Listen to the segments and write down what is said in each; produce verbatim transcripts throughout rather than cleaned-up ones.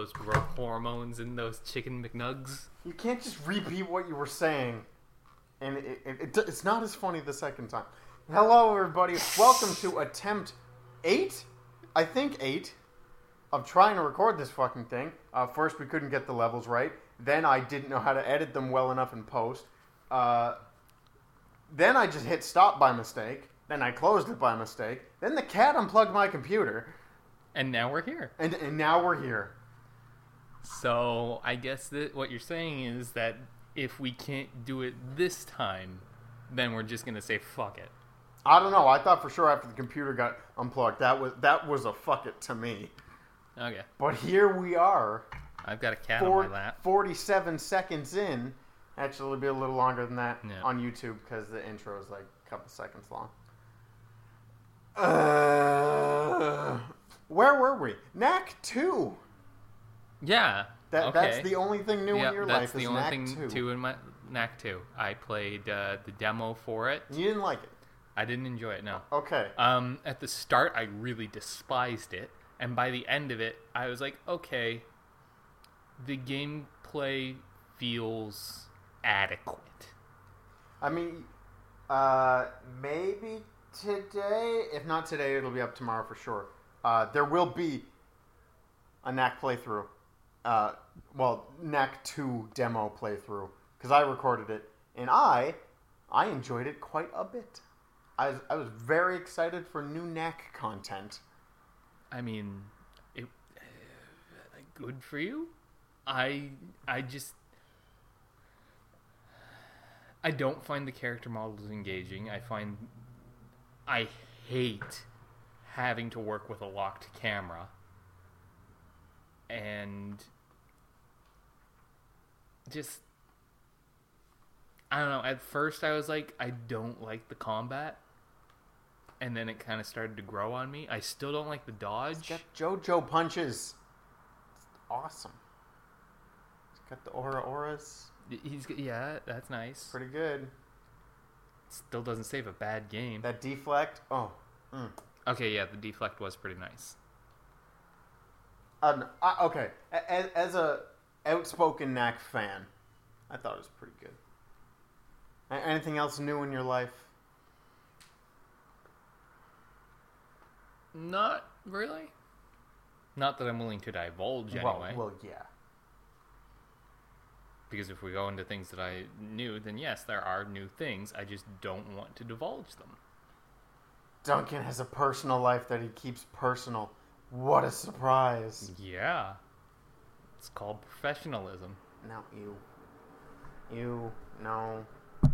those growth hormones in those chicken McNugs. You can't just repeat what you were saying, and it, it, it, it's not as funny the second time. Hello, everybody. Welcome to attempt eight, I think eight, of trying to record this fucking thing. Uh, first, we couldn't get the levels right. Then I didn't know how to edit them well enough in post. Uh, then I just hit stop by mistake. Then I closed it by mistake. Then the cat unplugged my computer. And now we're here. And, and now we're here. So I guess that what you're saying is that if we can't do it this time, then we're just going to say fuck it. I don't know. I thought for sure after the computer got unplugged, that was that was a fuck it to me. Okay. But here we are. I've got a cat Four, on my lap. forty-seven seconds in. Actually, it'll be a little longer than that Yeah. on YouTube because the intro is like a couple seconds long. Uh, where were we? Knack two. Yeah. That, okay. That's the only thing new yep, in your that's life the is only Knack thing two. two in my Knack two. I played uh, the demo for it. You didn't like it? I didn't enjoy it, no. Okay. Um, at the start, I really despised it. And by the end of it, I was like, okay, the gameplay feels adequate. I mean, uh, maybe today. If not today, it'll be up tomorrow for sure. Uh, there will be a Knack playthrough. Uh, well, Knack two demo playthrough. Because I recorded it. And I, I enjoyed it quite a bit. I was, I was very excited for new Knack content. I mean, it, uh, good for you. I I just I don't find the character models engaging. I find I hate having to work with a locked camera. And just I don't know, at first I was like, I don't like the combat. And then it kind of started to grow on me. I still don't like the dodge. He's got JoJo punches. It's awesome. He's got the aura auras. He's yeah, that's nice. Pretty good. Still doesn't save a bad game. That deflect. Oh. Mm. Okay, yeah, the deflect was pretty nice. Um, I, okay, as, as a outspoken Knack fan, I thought it was pretty good. A- anything else new in your life? Not really. Not that I'm willing to divulge Well, anyway. well, yeah. Because if we go into things that I knew, then yes, there are new things. I just don't want to divulge them. Duncan has a personal life that he keeps personal. What a surprise. Yeah. It's called professionalism. No, you. You, no.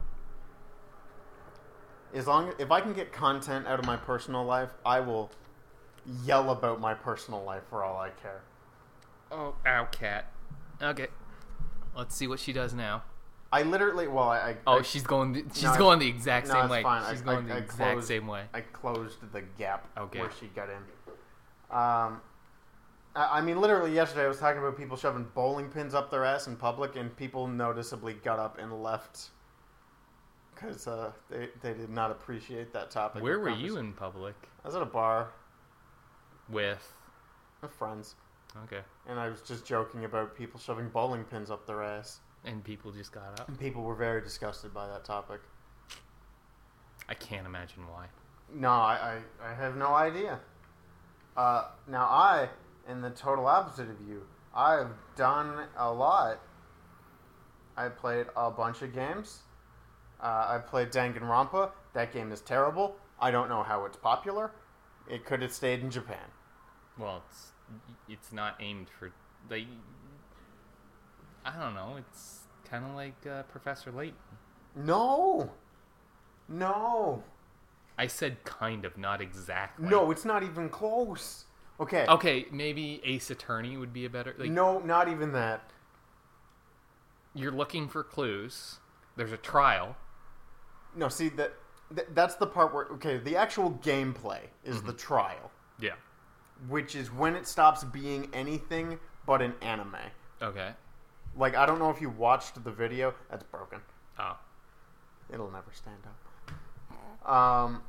As long if I can get content out of my personal life, I will yell about my personal life for all I care. Oh, ow, cat. Okay. Let's see what she does now. I literally, well, I... I Oh, I, she's going the, she's no, going the exact no, same it's way. fine. She's I, going I, the I exact closed, same way. I closed the gap Okay. where she got in. Um, I, I mean, literally yesterday I was talking about people shoving bowling pins up their ass in public, and people noticeably got up and left because uh, they, they did not appreciate that topic. Where were you in public? I was at a bar With... with friends, Okay. and I was just joking about people shoving bowling pins up their ass. And people just got up? And people were very disgusted by that topic. I can't imagine why. No, I, I, I have no idea. Uh, now, I am the total opposite of you. I've done a lot. I played a bunch of games. Uh, I played Danganronpa. That game is terrible. I don't know how it's popular. It could have stayed in Japan. Well, it's it's not aimed for... like. I don't know. It's kind of like uh, Professor Layton. No! No! I said kind of, not exactly. No, it's not even close. Okay. Okay, maybe Ace Attorney would be a better... Like, No, not even that. you're looking for clues. There's a trial. No, see, that, that that's the part where... Okay, the actual gameplay is Mm-hmm. the trial. Yeah. Which is when it stops being anything but an anime. Okay. Like, I don't know if you watched the video. That's broken. Oh. It'll never stand up. Um,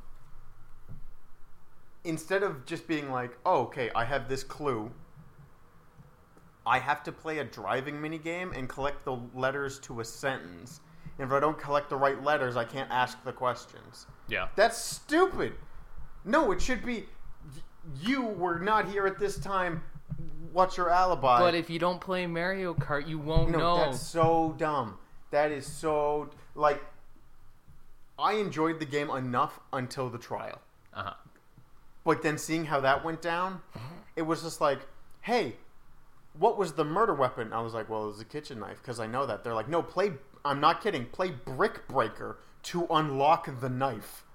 instead of just being like, oh, okay, I have this clue. I have to play a driving minigame and collect the letters to a sentence. And if I don't collect the right letters, I can't ask the questions. Yeah. That's stupid. No, it should be, you were not here at this time. What's your alibi? But if you don't play Mario Kart, you won't no, know. That's so dumb. That is so, like, I enjoyed the game enough until the trial. Uh-huh. But then seeing how that went down, it was just like, hey, what was the murder weapon? I was like, well, it was a kitchen knife, because I know that. They're like, no, play, I'm not kidding, play Brick Breaker to unlock the knife.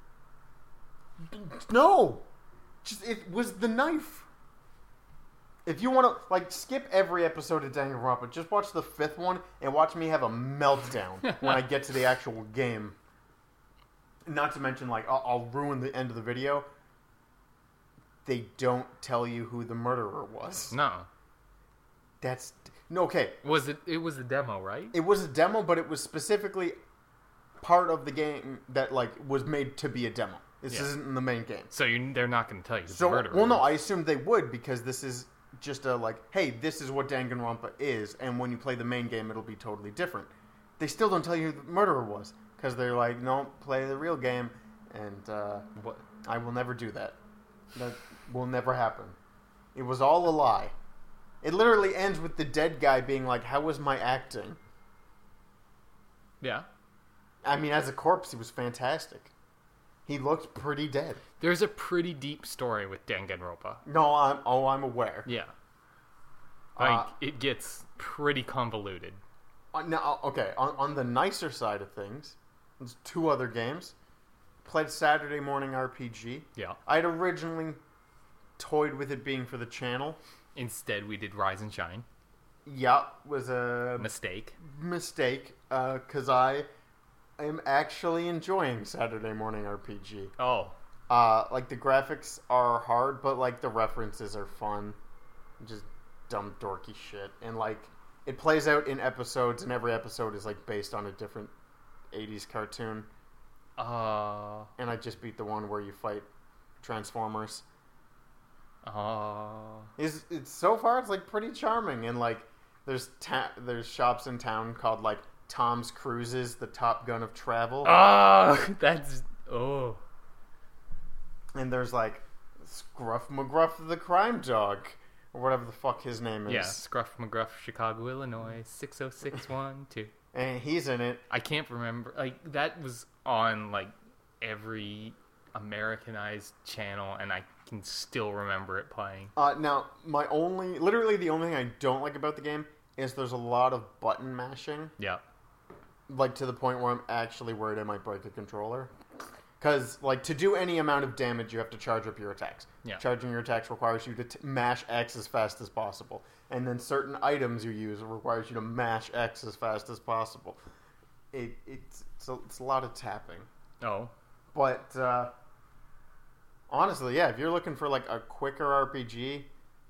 No! Just, it was the knife. If you want to, like, skip every episode of Danganronpa, just watch the fifth one and watch me have a meltdown when I get to the actual game. Not to mention, like, I'll, I'll ruin the end of the video. They don't tell you who the murderer was. No. That's no okay. Was it? It was a demo, right? It was a demo, but it was specifically part of the game that like was made to be a demo. This Yeah. isn't in the main game. So you, they're not going to tell you who So the murderer well, no, was. I assumed they would because this is just a like, hey, this is what Danganronpa is, and when you play the main game, it'll be totally different. They still don't tell you who the murderer was because they're like, no, play the real game, and uh, What? I will never do that. That will never happen. It was all a lie. It literally ends with the dead guy being like, how was my acting? Yeah. I mean, as a corpse, he was fantastic. He looked pretty dead. There's a pretty deep story with Danganronpa. No, I'm, oh, I'm aware. Yeah. Like, Uh, it gets pretty convoluted. Uh, now, okay, on, on the nicer side of things, there's two other games. Played Saturday Morning R P G. Yeah. I'd originally toyed with it being for the channel. Instead, we did Rise and Shine. Yeah, was a Mistake. mistake, because I am actually enjoying Saturday Morning R P G. Oh. Uh, like, the graphics are hard, but, like, the references are fun. Just dumb, dorky shit. And, like, it plays out in episodes, and every episode is, like, based on a different eighties cartoon. Uh. And I just beat the one where you fight Transformers. Uh. It's, it's so far, it's, like, pretty charming. And, like, there's ta- there's shops in town called, like, Tom's Cruises, the Top Gun of Travel. Oh, that's... Oh. And there's, like, Scruff McGruff the Crime Dog. Or whatever the fuck his name is. Yeah, Scruff McGruff, Chicago, Illinois, six oh six one two. And he's in it. I can't remember. Like, that was on, like, every Americanized channel, and I can still remember it playing. Uh, now, my only... Literally the only thing I don't like about the game is there's a lot of button mashing. Yeah. Like, to the point where I'm actually worried I might break a controller. Because, like, to do any amount of damage, you have to charge up your attacks. Yeah. Charging your attacks requires you to t- mash X as fast as possible. And then certain items you use requires you to mash X as fast as possible. It It's, it's, a, it's a lot of tapping. Oh. But, uh... honestly, yeah, if you're looking for, like, a quicker R P G...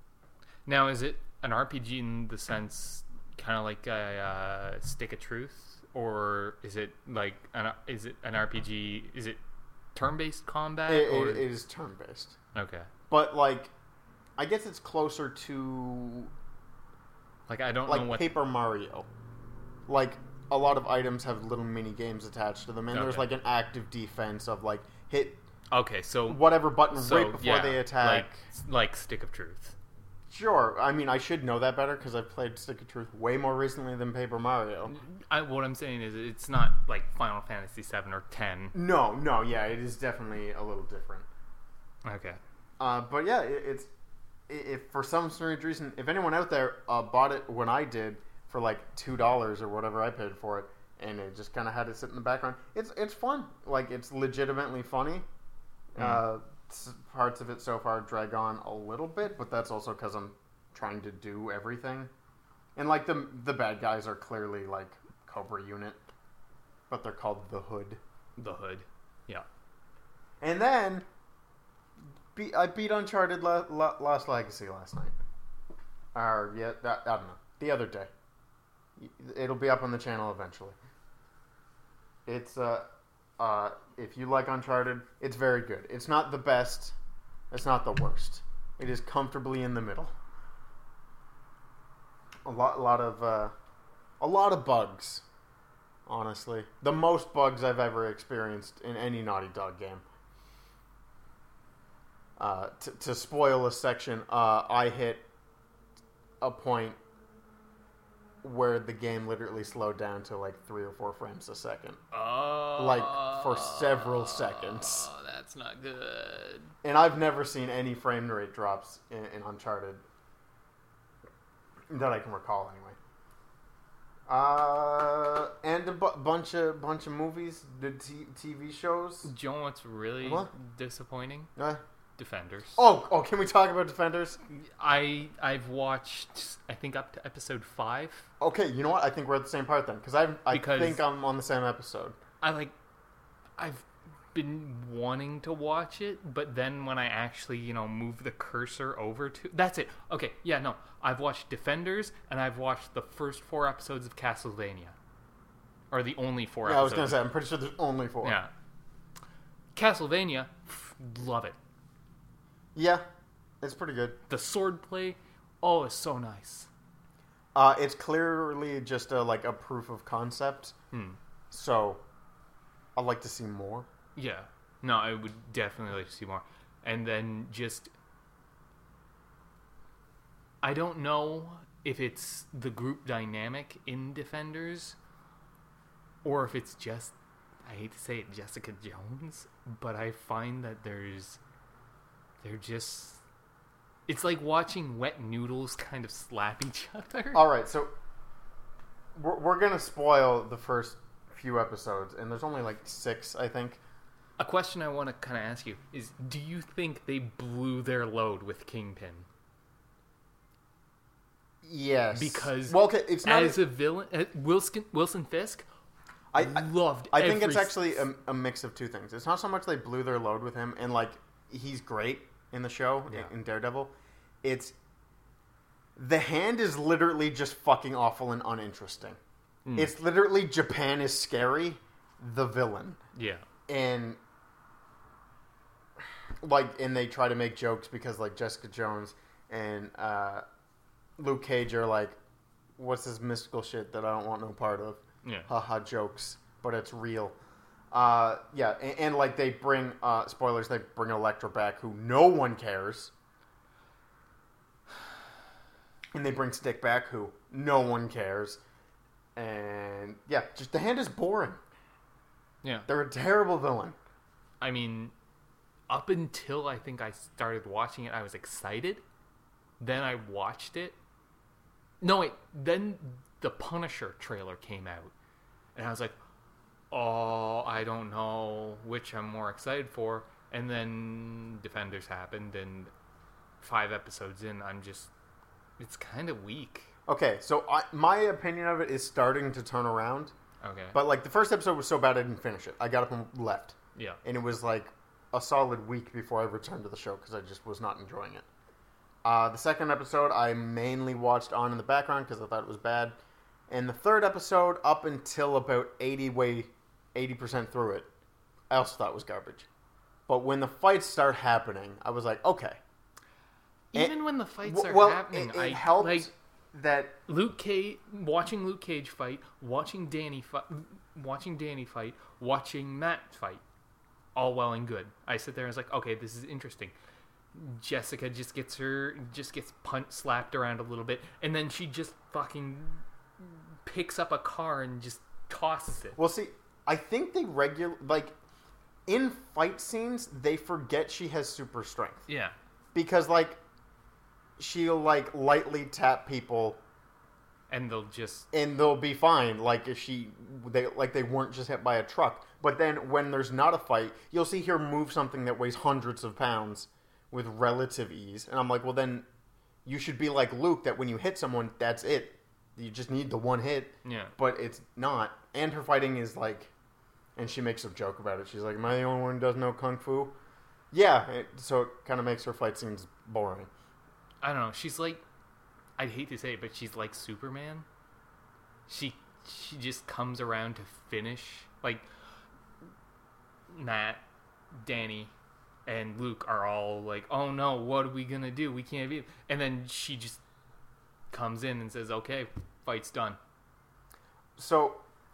Now, is it an R P G in the sense, kind of like a uh, Stick of Truth? Or is it, like, an, is it an R P G... Is it turn-based combat? It, or... it, it is turn-based. Okay. But, like, I guess it's closer to, Like, I don't like, know what... Paper Mario. Like, a lot of items have little mini-games attached to them, and there's, Okay. like, an active defense of, like, hit Okay, so... whatever button so, right before yeah, they attack. Like, like Stick of Truth. Sure. I mean, I should know that better, because I've played Stick of Truth way more recently than Paper Mario. I, what I'm saying is it's not like Final Fantasy seven or ten. No, no, yeah, it is definitely a little different. Okay. Uh, but yeah, it, it's if for some strange reason, if anyone out there uh, bought it when I did for like two dollars or whatever I paid for it, and it just kind of had it sit in the background, it's it's fun. Like, it's legitimately funny. Mm. Uh, s- parts of it so far drag on a little bit, but that's also because I'm trying to do everything. And like the the bad guys are clearly like Cobra Unit, but they're called the Hood. The Hood. Yeah. And then be, I beat Uncharted La, La, Lost Legacy last night. Or, yeah, that, I don't know. The other day. It'll be up on the channel eventually. It's, uh, uh, if you like Uncharted, it's very good. It's not the best. It's not the worst. It is comfortably in the middle. a lot, a lot of, uh, a lot of bugs. Honestly, the most bugs I've ever experienced in any Naughty Dog game. Uh, t- to spoil a section, uh, I hit a point where the game literally slowed down to like three or four frames a second. Oh, like for several seconds. Oh, that's not good. And I've never seen any frame rate drops in, in Uncharted that I can recall, anyway. Uh, and a bu- bunch of bunch of movies, the t- TV shows. Do you know what's really What? disappointing? Uh, Defenders. oh, oh, can we talk about Defenders? I I've watched I think up to episode five. Okay, you know what? I think we're at the same part then, because I I Because- think I'm on the same episode. I like I've been wanting to watch it, but then when I actually, you know, move the cursor over to that's it. Okay, yeah, no. I've watched Defenders and I've watched the first four episodes of Castlevania. Or the only four Yeah, I was episodes. gonna say I'm pretty sure there's only four. Yeah. Castlevania, pff, love it. Yeah, it's pretty good. The swordplay, oh, it's so nice. Uh, it's clearly just a, like a proof of concept. Hmm. So, I'd like to see more. Yeah. No, I would definitely like to see more. And then just I don't know if it's the group dynamic in Defenders or if it's just I hate to say it, Jessica Jones, but I find that there's they're just it's like watching wet noodles kind of slap each other. All right, so we're, we're gonna spoil the first few episodes, and there's only like six, I think. A question I want to kind of ask you is, do you think they blew their load with Kingpin? Yes, Because well, okay, it's not. as a villain, uh, Wilson Wilson Fisk, I, I loved. I think every it's actually a, a mix of two things. It's not so much they blew their load with him, and like he's great in the show Yeah. in Daredevil. It's the Hand is literally just fucking awful and uninteresting. Mm. It's literally Japan is scary, the villain, yeah, and like, and they try to make jokes because like Jessica Jones and uh, Luke Cage are like, "What's this mystical shit that I don't want no part of?" yeah, Haha, jokes, but it's real. Uh, yeah, and, and like they bring uh, spoilers. They bring Elektra back, who no one cares, and they bring Stick back, who no one cares. And yeah, just the Hand is boring. yeah. They're a terrible villain. I mean, up until I think I started watching it, I was excited. Then I watched it. No, wait. Then the Punisher trailer came out, and I was like, "Oh, I don't know which I'm more excited for." And then Defenders happened, and five episodes in, I'm just, it's kind of weak. Okay, so I, my opinion of it is starting to turn around. Okay. But like the first episode was so bad I didn't finish it. I got up and left. Yeah. And it was like a solid week before I returned to the show because I just was not enjoying it. Uh, the second episode I mainly watched on in the background because I thought it was bad. And the third episode, up until about eighty way, eighty percent through it, I also thought it was garbage. But when the fights start happening, I was like, okay. Even And- when the fights w- are well, happening, it, it I helped like that. Luke Cage, watching Luke Cage fight, watching Danny fight, watching Danny fight, watching Matt fight, all well and good. I sit there and was like, okay, this is interesting. Jessica just gets her, just gets punched, slapped around a little bit, and then she just fucking picks up a car and just tosses it. Well, see, I think they regular like in fight scenes they forget she has super strength. Yeah, Because, like, she'll, like, lightly tap people and they'll just and they'll be fine. Like, if she, they like, they weren't just hit by a truck. But then when there's not a fight, you'll see her move something that weighs hundreds of pounds with relative ease. And I'm like, well, then you should be like Luke, that when you hit someone, that's it. You just need the one hit. yeah. But it's not. And her fighting is, like, and she makes a joke about it. She's like, am I the only one who doesn't know Kung Fu? Yeah, it, so it kind of makes her fight scenes boring. I don't know. She's like, I'd hate to say it, but she's like Superman. She she just comes around to finish. Like, Matt, Danny, and Luke are all like, oh no, what are we gonna do? We can't be. And then she just comes in and says, "Okay, fight's done." So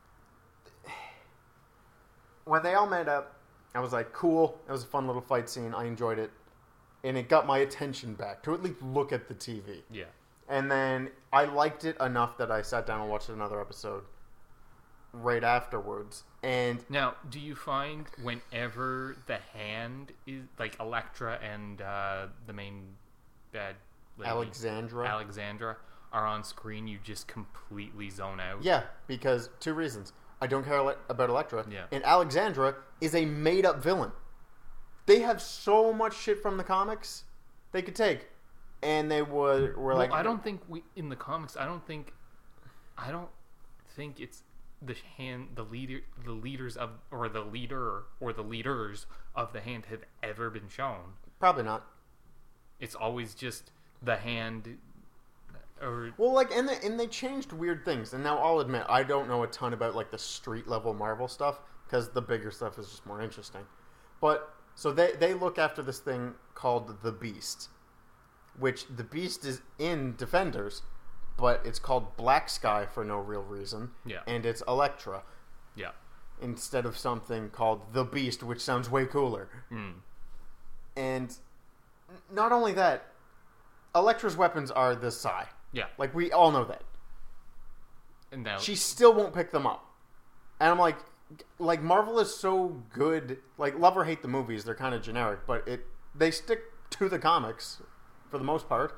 when they all met up, I was like, cool. It was a fun little fight scene. I enjoyed it. And it got my attention back to at least look at the T V. Yeah. And then I liked it enough that I sat down and watched another episode right afterwards. And now, do you find whenever the hand is like Elektra and uh, the main bad lady, Alexandra. Alexandra are on screen, you just completely zone out? Yeah, because two reasons. I don't care ele- about Elektra. Yeah. And Alexandra is a made-up villain. They have so much shit from the comics they could take. And they were, were well, like... I don't think we in the comics, I don't think... I don't think it's the hand, the leader, the leaders of, or the leader, or the leaders of the hand have ever been shown. Probably not. It's always just the hand... Or, Well, like, and they, and they changed weird things. And now I'll admit, I don't know a ton about, like, the street-level Marvel stuff, because the bigger stuff is just more interesting. But, so they, they look after this thing called the Beast, which the Beast is in Defenders, but it's called Black Sky for no real reason. Yeah. And it's Elektra. Yeah. Instead of something called the Beast, which sounds way cooler. Mm. And not only that, Elektra's weapons are the Psi. Yeah. Like, we all know that. And now, She still won't pick them up. And I'm like, like Marvel is so good. Like, love or hate the movies, they're kind of generic, but it they stick to the comics for the most part.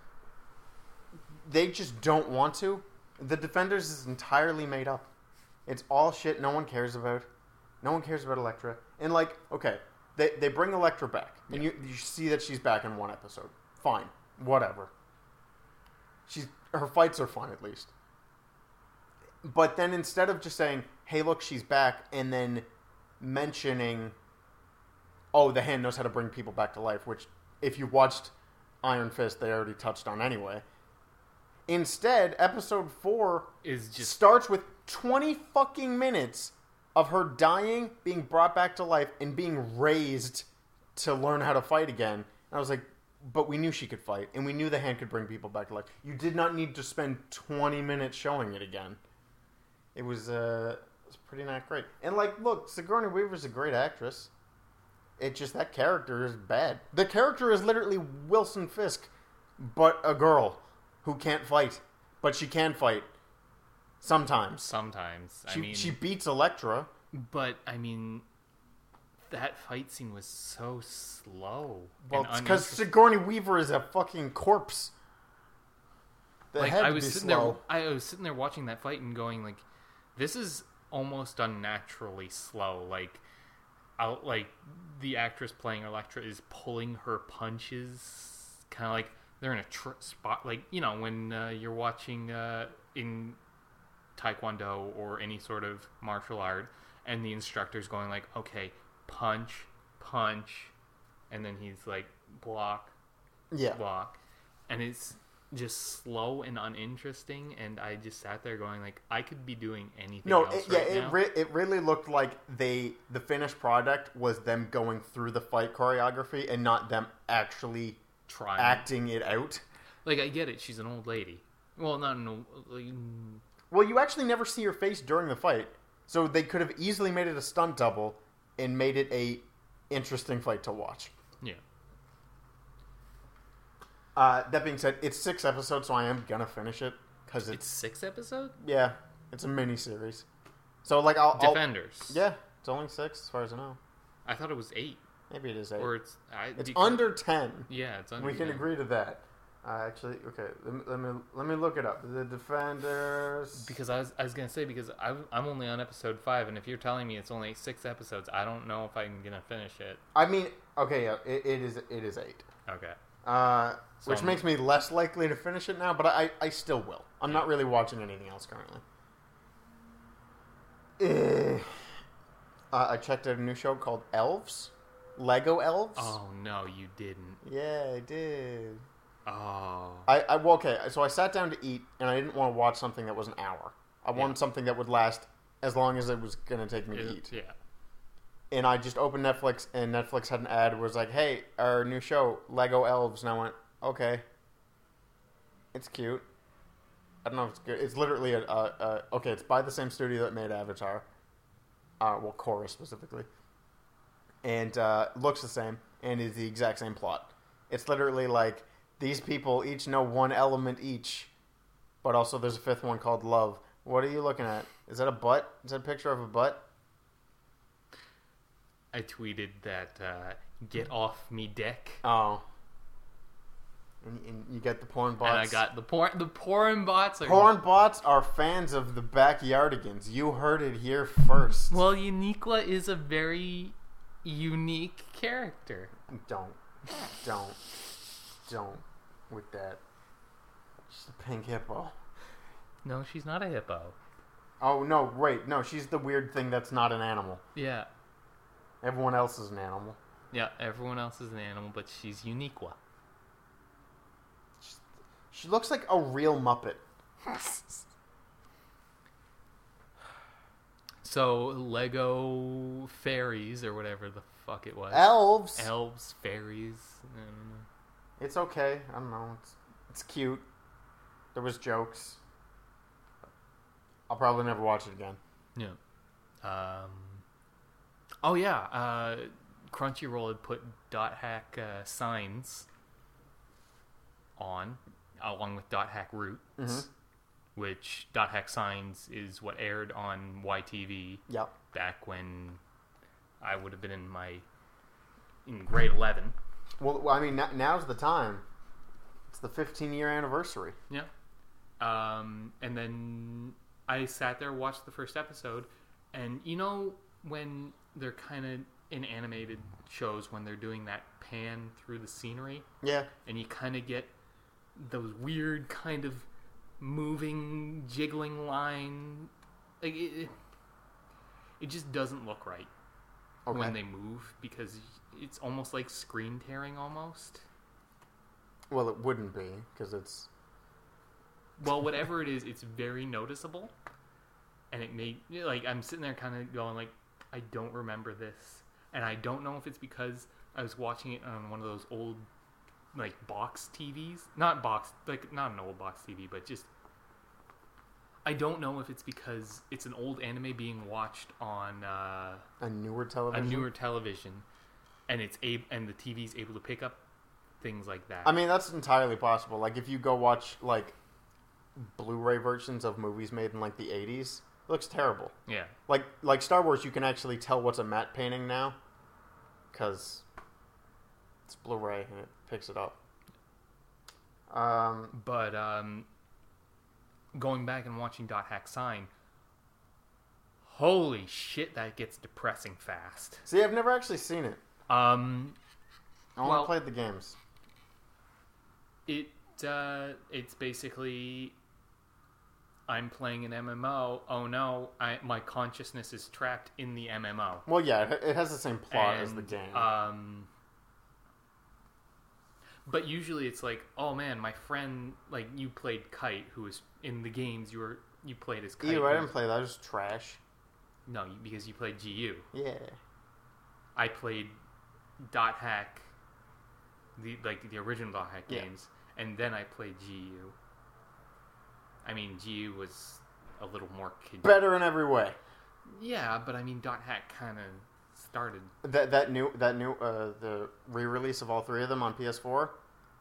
They just don't want to. The Defenders is entirely made up. It's all shit no one cares about. No one cares about Elektra. And like, okay, they they bring Elektra back, and Yeah. you you see that she's back in one episode. Fine, whatever. She's her fights are fun at least. But then instead of just saying, "Hey, look, she's back," and then mentioning, "Oh, the hand knows how to bring people back to life," which if you watched Iron Fist, they already touched on anyway. Instead, episode four is just starts with twenty fucking minutes of her dying, being brought back to life, and being raised to learn how to fight again. And I was like, but we knew she could fight, and we knew the hand could bring people back to life. You did not need to spend twenty minutes showing it again. It was, uh, it was pretty not great. And, like, look, Sigourney Weaver's a great actress. It just, that character is bad. The character is literally Wilson Fisk, but a girl who can't fight. But she can fight. Sometimes. sometimes. She, I mean, she beats Elektra. but I mean, that fight scene was so slow. Well, and it's because uninteresting. Sigourney Weaver is a fucking corpse. That Like had I to was be sitting slow. there, I was sitting there watching that fight and going like, "This is almost unnaturally slow." Like, I'll, like the actress playing Elektra is pulling her punches, kind of like they're in a tr- spot. Like, you know, when uh, you're watching uh, in Taekwondo or any sort of martial art, and the instructor's going like, "Okay, punch, punch," and then he's like, "Block, Yeah. block," and it's just slow and uninteresting. And I just sat there going like, I could be doing anything No, else it, yeah, right it, now. re- it really looked like they the finished product was them going through the fight choreography and not them actually Trying. acting it out. Like, I get it, she's an old lady. Well, not an old, like, mm, Well, you actually never see her face during the fight, so they could have easily made it a stunt double and made it a interesting fight to watch. yeah. Uh, that being said, it's six episodes, so I am gonna finish it because It's it's, six episodes? yeah, it's a mini series. So like I'll, I'll Defenders. yeah, it's only six as far as I know. I thought it was eight. Maybe it is eight. Or it's... I, It's because- under ten. Yeah, it's under We can ten. agree to that. Uh, actually, okay. Let me, let me let me look it up. The Defenders. Because I was, I was going to say, because I'm, I'm only on episode five, and if you're telling me it's only six episodes, I don't know if I'm going to finish it. I mean, okay, yeah, it, it is it is eight. Okay. Uh, So which I'm- makes me less likely to finish it now, but I I still will. I'm not really watching anything else currently. Eh. Uh, I checked out a new show called Elves, Lego Elves. Oh, no, you didn't. Yeah, I did. Oh. I, I well, okay, so I sat down to eat, and I didn't want to watch something that was an hour. I wanted Yeah. something that would last as long as it was going to take me to It- eat. yeah. And I just opened Netflix, and Netflix had an ad where it was like, hey, our new show, Lego Elves. And I went, okay. It's cute. I don't know if it's good. It's literally a, a, a okay. It's by the same studio that made Avatar. Uh, well, Korra specifically, and uh, looks the same and is the exact same plot. It's literally like these people each know one element each, but also there's a fifth one called love. What are you looking at? Is that a butt? Is that a picture of a butt? I tweeted that uh, get off me dick. Oh. And, and you get the porn bots. And I got the porn. The porn bots. Are, porn bots are fans of the Backyardigans. You heard it here first. Well, Uniqua is a very unique character. Don't, don't, don't with that. She's a pink hippo. No, she's not a hippo. Oh no! Wait, no. She's the weird thing that's not an animal. Yeah. Everyone else is an animal. Yeah, everyone else is an animal, but she's Uniqua. She looks like a real Muppet. So, Lego fairies, or whatever the fuck it was. Elves. Elves, fairies. I don't know. It's okay. I don't know. It's, it's cute. There was jokes. I'll probably never watch it again. Yeah. Um. Oh, yeah. Uh, Crunchyroll had put Dot Hack uh, signs on, along with Dot Hack Roots, Mm-hmm. which Dot Hack Signs is what aired on Y T V Yep. back when I would have been in my in grade eleven. Well, I mean, n- now's the time. It's the fifteen year anniversary. Yeah. Um, and then I sat there, watched the first episode, and you know when they're kind of in animated shows when they're doing that pan through the scenery, Yeah. and you kind of get those weird kind of moving, jiggling line. Like it, it, it just doesn't look right Okay. when they move because it's almost like screen tearing almost. Well, it wouldn't be because it's. Well, whatever it is, it's very noticeable, and it made like I'm sitting there kind of going like, I don't remember this, and I don't know if it's because I was watching it on one of those old like box T Vs, not box like not an old box T V, but just I don't know if it's because it's an old anime being watched on uh, A newer a television? newer television, and it's a and the T V's able to pick up things like that. I mean, that's entirely possible. Like, if you go watch, like, Blu-ray versions of movies made in, like, the eighties, it looks terrible. yeah. Like, like Star Wars, you can actually tell what's a matte painting now because it's Blu-ray and it picks it up. Um, But um, going back and watching Dot Hack Sign, holy shit, that gets depressing fast. see, I've never actually seen it. Um, I only Well- played the games. it uh, it's basically I'm playing an M M O. Oh no, I my consciousness is trapped in the M M O. Well, yeah, it, it has the same plot as the And, game. Um, but usually it's like, oh man, my friend, like you played Kite, who was in the games. You were you played as Kite. Ew, I who- didn't play that. It was trash. No, because you played G U. Yeah. I played Dot Hack, the like the original Dot Hack Yeah. games, and then I played G U. I mean, G U was a little more kid. Better in every way. Yeah, but I mean, Dot Hack kind of started. That that new that new uh, the re-release of all three of them on P S four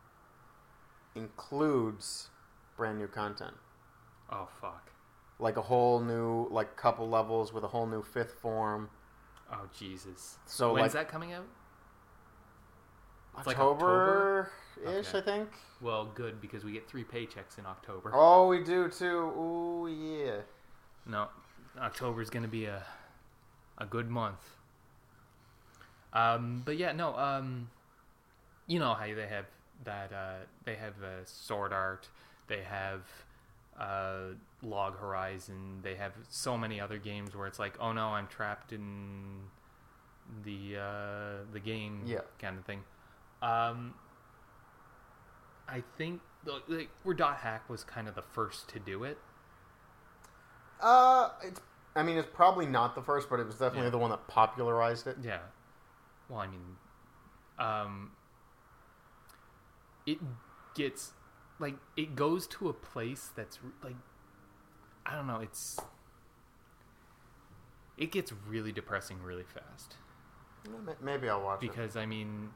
includes brand new content, Oh fuck! like a whole new like couple levels with a whole new fifth form. Oh Jesus! So When's like that coming out? It's like October? October-ish, Okay. I think. Well, good because we get three paychecks in October. Oh, we do too. Ooh, yeah. No, October's gonna be a a good month. Um, but yeah, no. Um, you know how they have that. Uh, they have uh, Sword Art. They have uh, Log Horizon. They have so many other games where it's like, oh no, I'm trapped in the uh, the game, Yeah. kind of thing. Um, I think like where Dot Hack was kind of the first to do it. Uh, it's. I mean, it's probably not the first, but it was definitely Yeah. the one that popularized it. Yeah. Well, I mean, um, it gets like it goes to a place that's like I don't know, it's it gets really depressing really fast. Maybe I'll watch because, it. Because I mean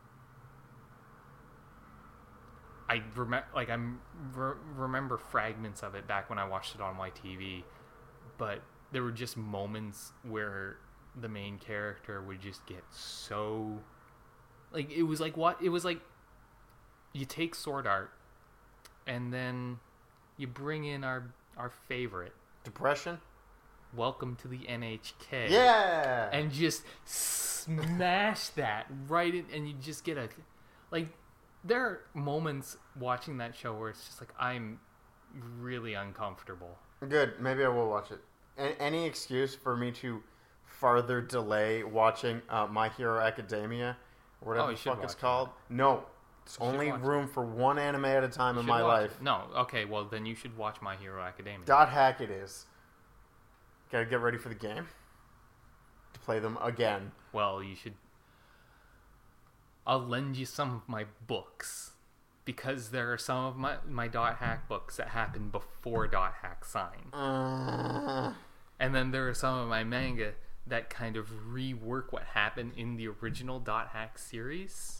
I remember like I'm re- remember fragments of it back when I watched it on my T V, but there were just moments where the main character would just get so like it was like what it was like you take Sword Art and then you bring in our our favorite Depression. Welcome to the N H K. Yeah. And just smash that right in, and you just get a like. There are moments watching that show where it's just like I'm really uncomfortable. Good. Maybe I will watch it. A- any excuse for me to further delay watching uh, My Hero Academia, or whatever Oh, the you should fuck it's watch called? that. No. It's You should only watch room for one anime at a time You in should my watch life. it. No, okay, well then you should watch My Hero Academia. Dot hack it is. Gotta get ready for the game. To play them again. Well, you should. I'll lend you some of my books. Because there are some of my, my Dot Hack books that happened before Dot Hack signed. Uh, And then there are some of my manga that kind of rework what happened in the original Dot Hack series.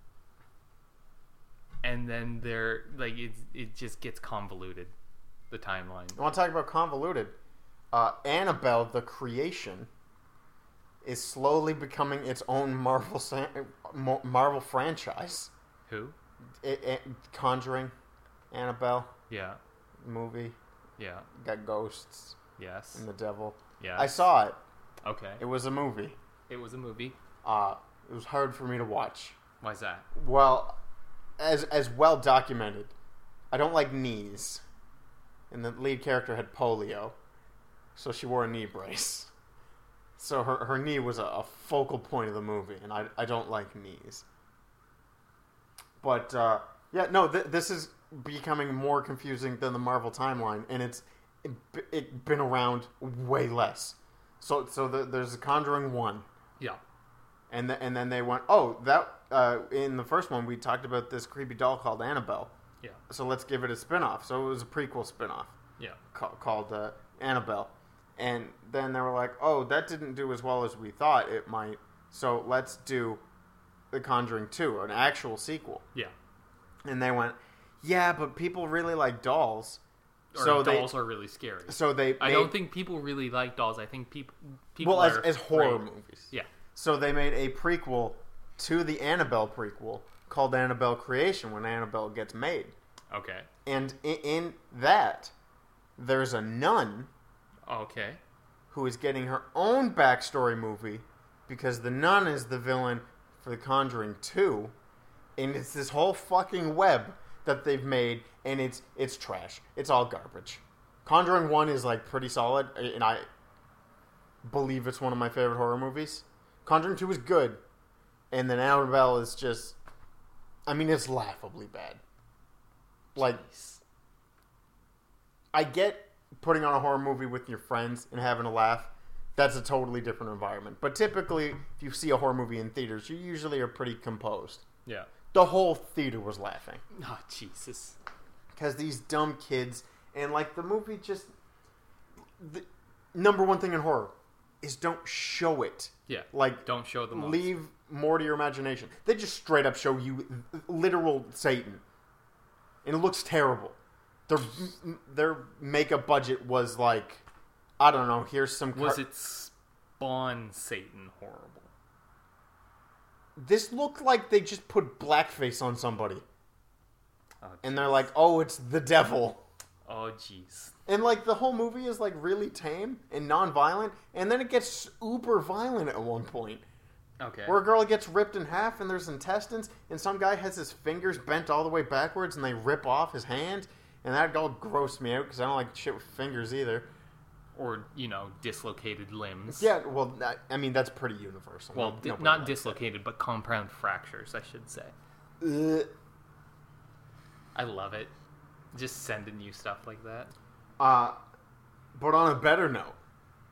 And then there, like, it, it just gets convoluted, the timeline. I want to talk about convoluted. Uh, Annabelle, the creation, is slowly becoming its own Marvel san- Marvel franchise. Who? It, it, Conjuring, Annabelle, Yeah. movie, Yeah. got ghosts Yes. and the devil. Yeah. I saw it. Okay. It was a movie. It was a movie. Uh, it was hard for me to watch. Why's that? Well, as as well documented, I don't like knees, and the lead character had polio, so she wore a knee brace. So her her knee was a, a focal point of the movie, and I I don't like knees. But uh, yeah, no, th- this is becoming more confusing than the Marvel timeline, and it's it, it been around way less. So so the, there's the Conjuring one. Yeah. And th- and then they went, oh, that uh, in the first one we talked about this creepy doll called Annabelle. Yeah. So let's give it a spin-off. So it was a prequel spin-off Yeah. ca- called uh, Annabelle. And then they were like, oh, that didn't do as well as we thought it might. So let's do The Conjuring two, an actual sequel. Yeah. And they went, yeah, but people really like dolls. Or so dolls they, are really scary. So they I made, don't think people really like dolls. I think people people well as, are as horror afraid. movies. Yeah. So they made a prequel to the Annabelle prequel called Annabelle Creation when Annabelle gets made. Okay. And in, in that, there's a nun Okay. who is getting her own backstory movie because the nun is the villain for The Conjuring two. And it's this whole fucking web that they've made, and it's it's trash. It's all garbage. Conjuring one is like pretty solid, and I believe it's one of my favorite horror movies. Conjuring two is good, and then Annabelle is just, I mean, it's laughably bad. Like, Jeez. I get putting on a horror movie with your friends and having a laugh. That's a totally different environment. But typically, if you see a horror movie in theaters, you usually are pretty composed. Yeah. The whole theater was laughing. Oh Jesus. Because these dumb kids, and like the movie just, the number one thing in horror is don't show it. Yeah. Like, Don't show the monster. leave more to your imagination. They just straight up show you literal Satan. And it looks terrible. Their their makeup budget was like, I don't know, here's some... Car- Was it Spawn Satan horrible? This looked like they just put blackface on somebody. Oh, And they're like, oh, it's the devil. Oh jeez. And like the whole movie is like really tame and non-violent, and then it gets uber violent at one point. Okay. Where a girl gets ripped in half and there's intestines, and some guy has his fingers bent all the way backwards and they rip off his hand, and that all grossed me out because I don't like shit with fingers either. Or, you know, dislocated limbs. Yeah, well, I- I mean, that's pretty universal. Well, No- di- nobody not likes dislocated, but compound fractures, I should say. that. Ugh. I love it. Just sending you stuff like that. Uh, but on a better note,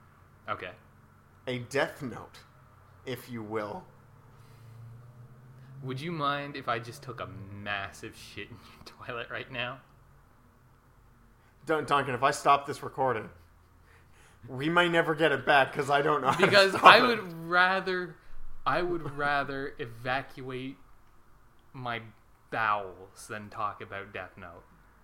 Okay. a death note, if you will. Would you mind if I just took a massive shit in your toilet right now? Dun- Duncan, if I stop this recording, we may never get it back because I don't know how Because to stop I it. would rather, I would rather evacuate my bowels than talk about Death Note.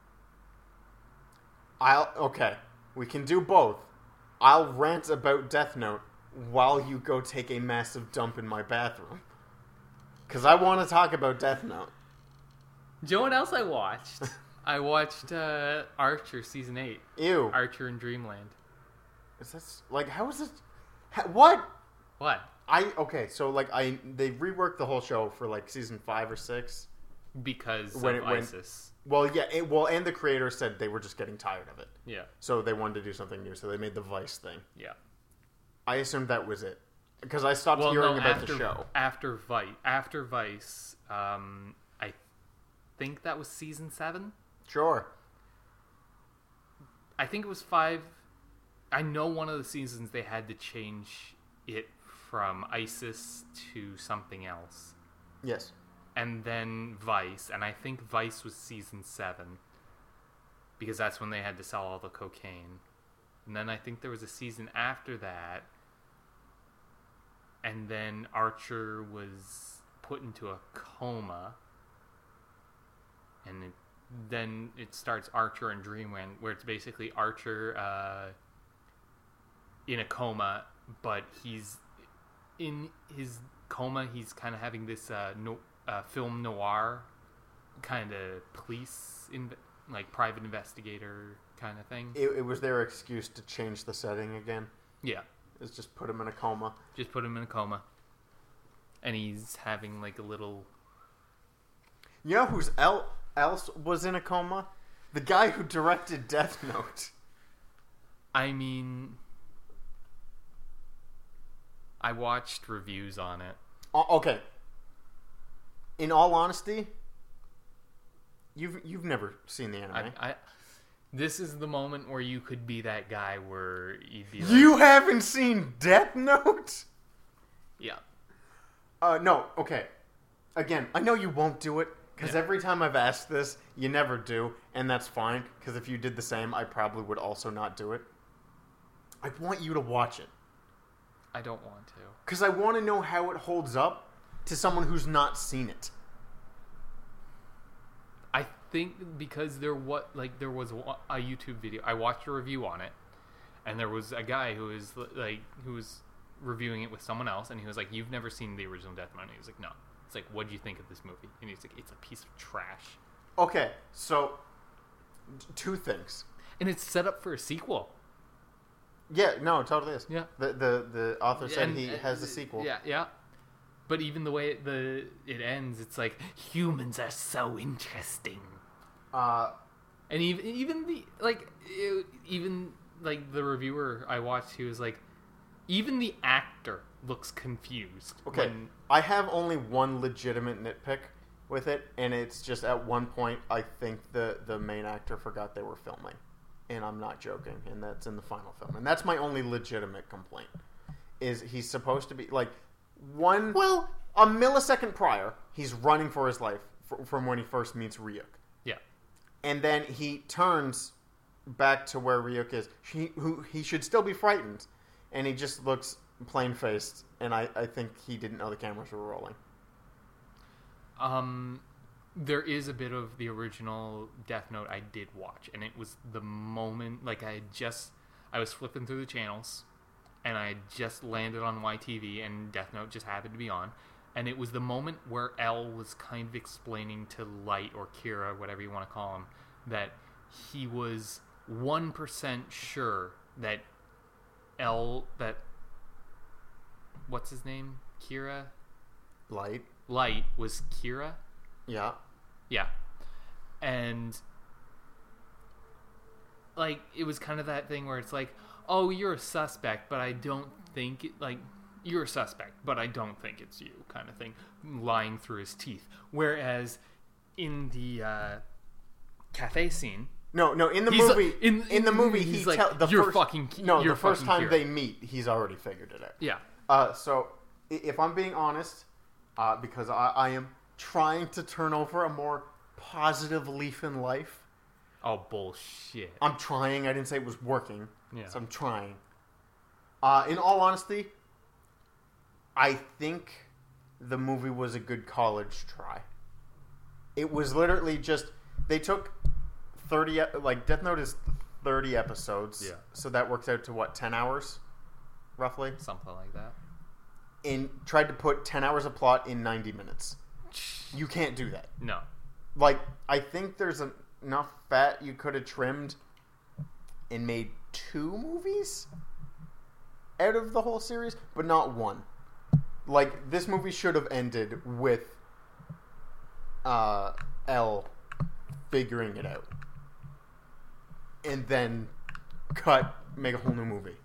I'll okay. We can do both. I'll rant about Death Note while you go take a massive dump in my bathroom. Because I want to talk about Death Note. Do you know what else I watched? I watched uh, Archer season eight. Ew. Archer in Dreamland. Is this like how is it? Ha, what? What? I okay. So like I they reworked the whole show for like season five or six. Because When of it- when- ISIS. Well, yeah. It, well, and the creators said they were just getting tired of it, Yeah. so they wanted to do something new. So they made the Vice thing. Yeah. I assumed that was it because I stopped Well, hearing no, about after, the show. After Vice, after Vice, um, I think that was season seven. Sure. I think it was five. I know one of the seasons they had to change it from ISIS to something else. Yes. And then Vice, and I think Vice was season seven. Because that's when they had to sell all the cocaine. And then I think there was a season after that. And then Archer was put into a coma. And it, then it starts Archer and Dreamland, where it's basically Archer uh, in a coma, but he's in his coma. He's kind of having this uh, no, uh, film noir kind of police, inv- like private investigator kind of thing. It, it was their excuse to change the setting again. Yeah, Is just put him in a coma. just put him in a coma, and he's having like a little. You know who's el- else was in a coma? The guy who directed Death Note. I mean, I watched reviews on it. O- okay. In all honesty, you've you've never seen the anime. I, I, this is the moment where you could be that guy where you'd be like, You haven't seen Death Note? yeah, Uh, no. Okay. Again, I know you won't do it because Yeah. every time I've asked this, you never do, and that's fine. Because if you did the same, I probably would also not do it. I want you to watch it. I don't want to. Because I want to know how it holds up to someone who's not seen it. I think because there what like there was wa- a YouTube video. I watched a review on it, and there was a guy who was like who was reviewing it with someone else, and he was like, "You've never seen the original Death Note?" And he was like, "No." It's like, "What do you think of this movie?" And he's like, "It's a piece of trash." Okay, so t- two things. And it's set up for a sequel. Yeah, no, it totally is. Yeah. The the, the author said And- he uh, has a sequel. Yeah, yeah. But even the way it, the it ends, it's like humans are so interesting. Uh, And even even the like it, even like the reviewer I watched, he was like, even the actor looks confused. okay, when- I have only one legitimate nitpick with it, and it's just at one point I think the, the main actor forgot they were filming. And I'm not joking, and that's in the final film. And that's my only legitimate complaint. Is he's supposed to be, like, one... Well- a millisecond prior, he's running for his life fr- from when he first meets Ryuk. yeah, And then he turns back to where Ryuk is. He, who, he should still be frightened. And he just looks plain-faced. And I, I think he didn't know the cameras were rolling. um, there is a bit of the original Death Note I did watch, and it was the moment like I had just I was flipping through the channels, and I had just landed on Y T V, and Death Note just happened to be on. And it was the moment where L was kind of explaining to Light, or Kira, whatever you want to call him, that he was one percent sure that L, that, what's his name? Kira? Light. Light was Kira? Yeah. Yeah. And, like, it was kind of that thing where it's like, oh, you're a suspect, but I don't think, it, like, you're a suspect, but I don't think it's you, kind of thing, lying through his teeth. Whereas in the uh, cafe scene, No, no. In the He's movie, like- in- in, the movie, he's he like, tell the "You're first, fucking Ki- no. you're the first fucking time Kira." they meet, he's already figured it out. yeah, Uh, so i- if I'm being honest, uh, because I, I am trying to turn over a more positive leaf in life. Oh, bullshit. I'm trying. I didn't say it was working. Yeah. So I'm trying. Uh, in all honesty, I think the movie was a good college try. It was literally just... They took thirty... Like, Death Note is thirty episodes. Yeah. So that works out to, what, ten hours? Roughly? Something like that. And tried to put ten hours of plot in ninety minutes. You can't do that. No. Like, I think there's a, enough fat you could have trimmed and made two movies out of the whole series, but not one. Like, this movie should have ended with uh, L figuring it out. And then cut, make a whole new movie.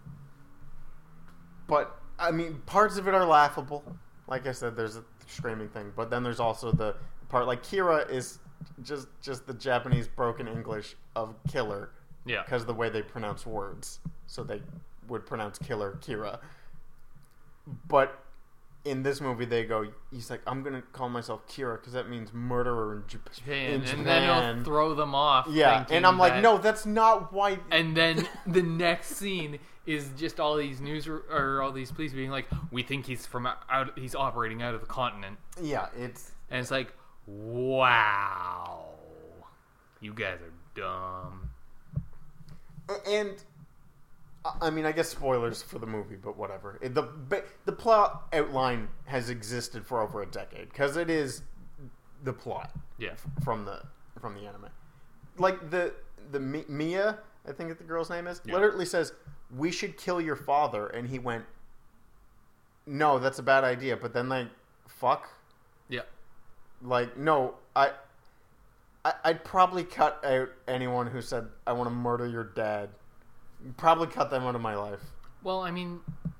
But, I mean, parts of it are laughable. Like I said, there's a screaming thing. But then there's also the part, like, Kira is just just the Japanese broken English of killer. Yeah. Because of the way they pronounce words. So they would pronounce killer Kira. But in this movie, they go, he's like, I'm going to call myself Kira because that means murderer in, Jap- Japan. in Japan. And then he'll throw them off. Yeah, and I'm like, that... no, that's not why. And then the next scene is just all these news or all these police being like, we think he's from out, he's operating out of the continent. Yeah, it's and it's like, wow, you guys are dumb. And I mean, I guess spoilers for the movie, but whatever. It, the the plot outline has existed for over a decade because it is the plot. Yeah, from the from the anime. Like the the Mia, I think the girl's name is, yeah. literally says, "We should kill your father," and he went, "No, that's a bad idea." But then like, fuck. Yeah. Like no, I, I I'd probably cut out anyone who said, "I want to murder your dad." Probably cut them out of my life. Well, I mean,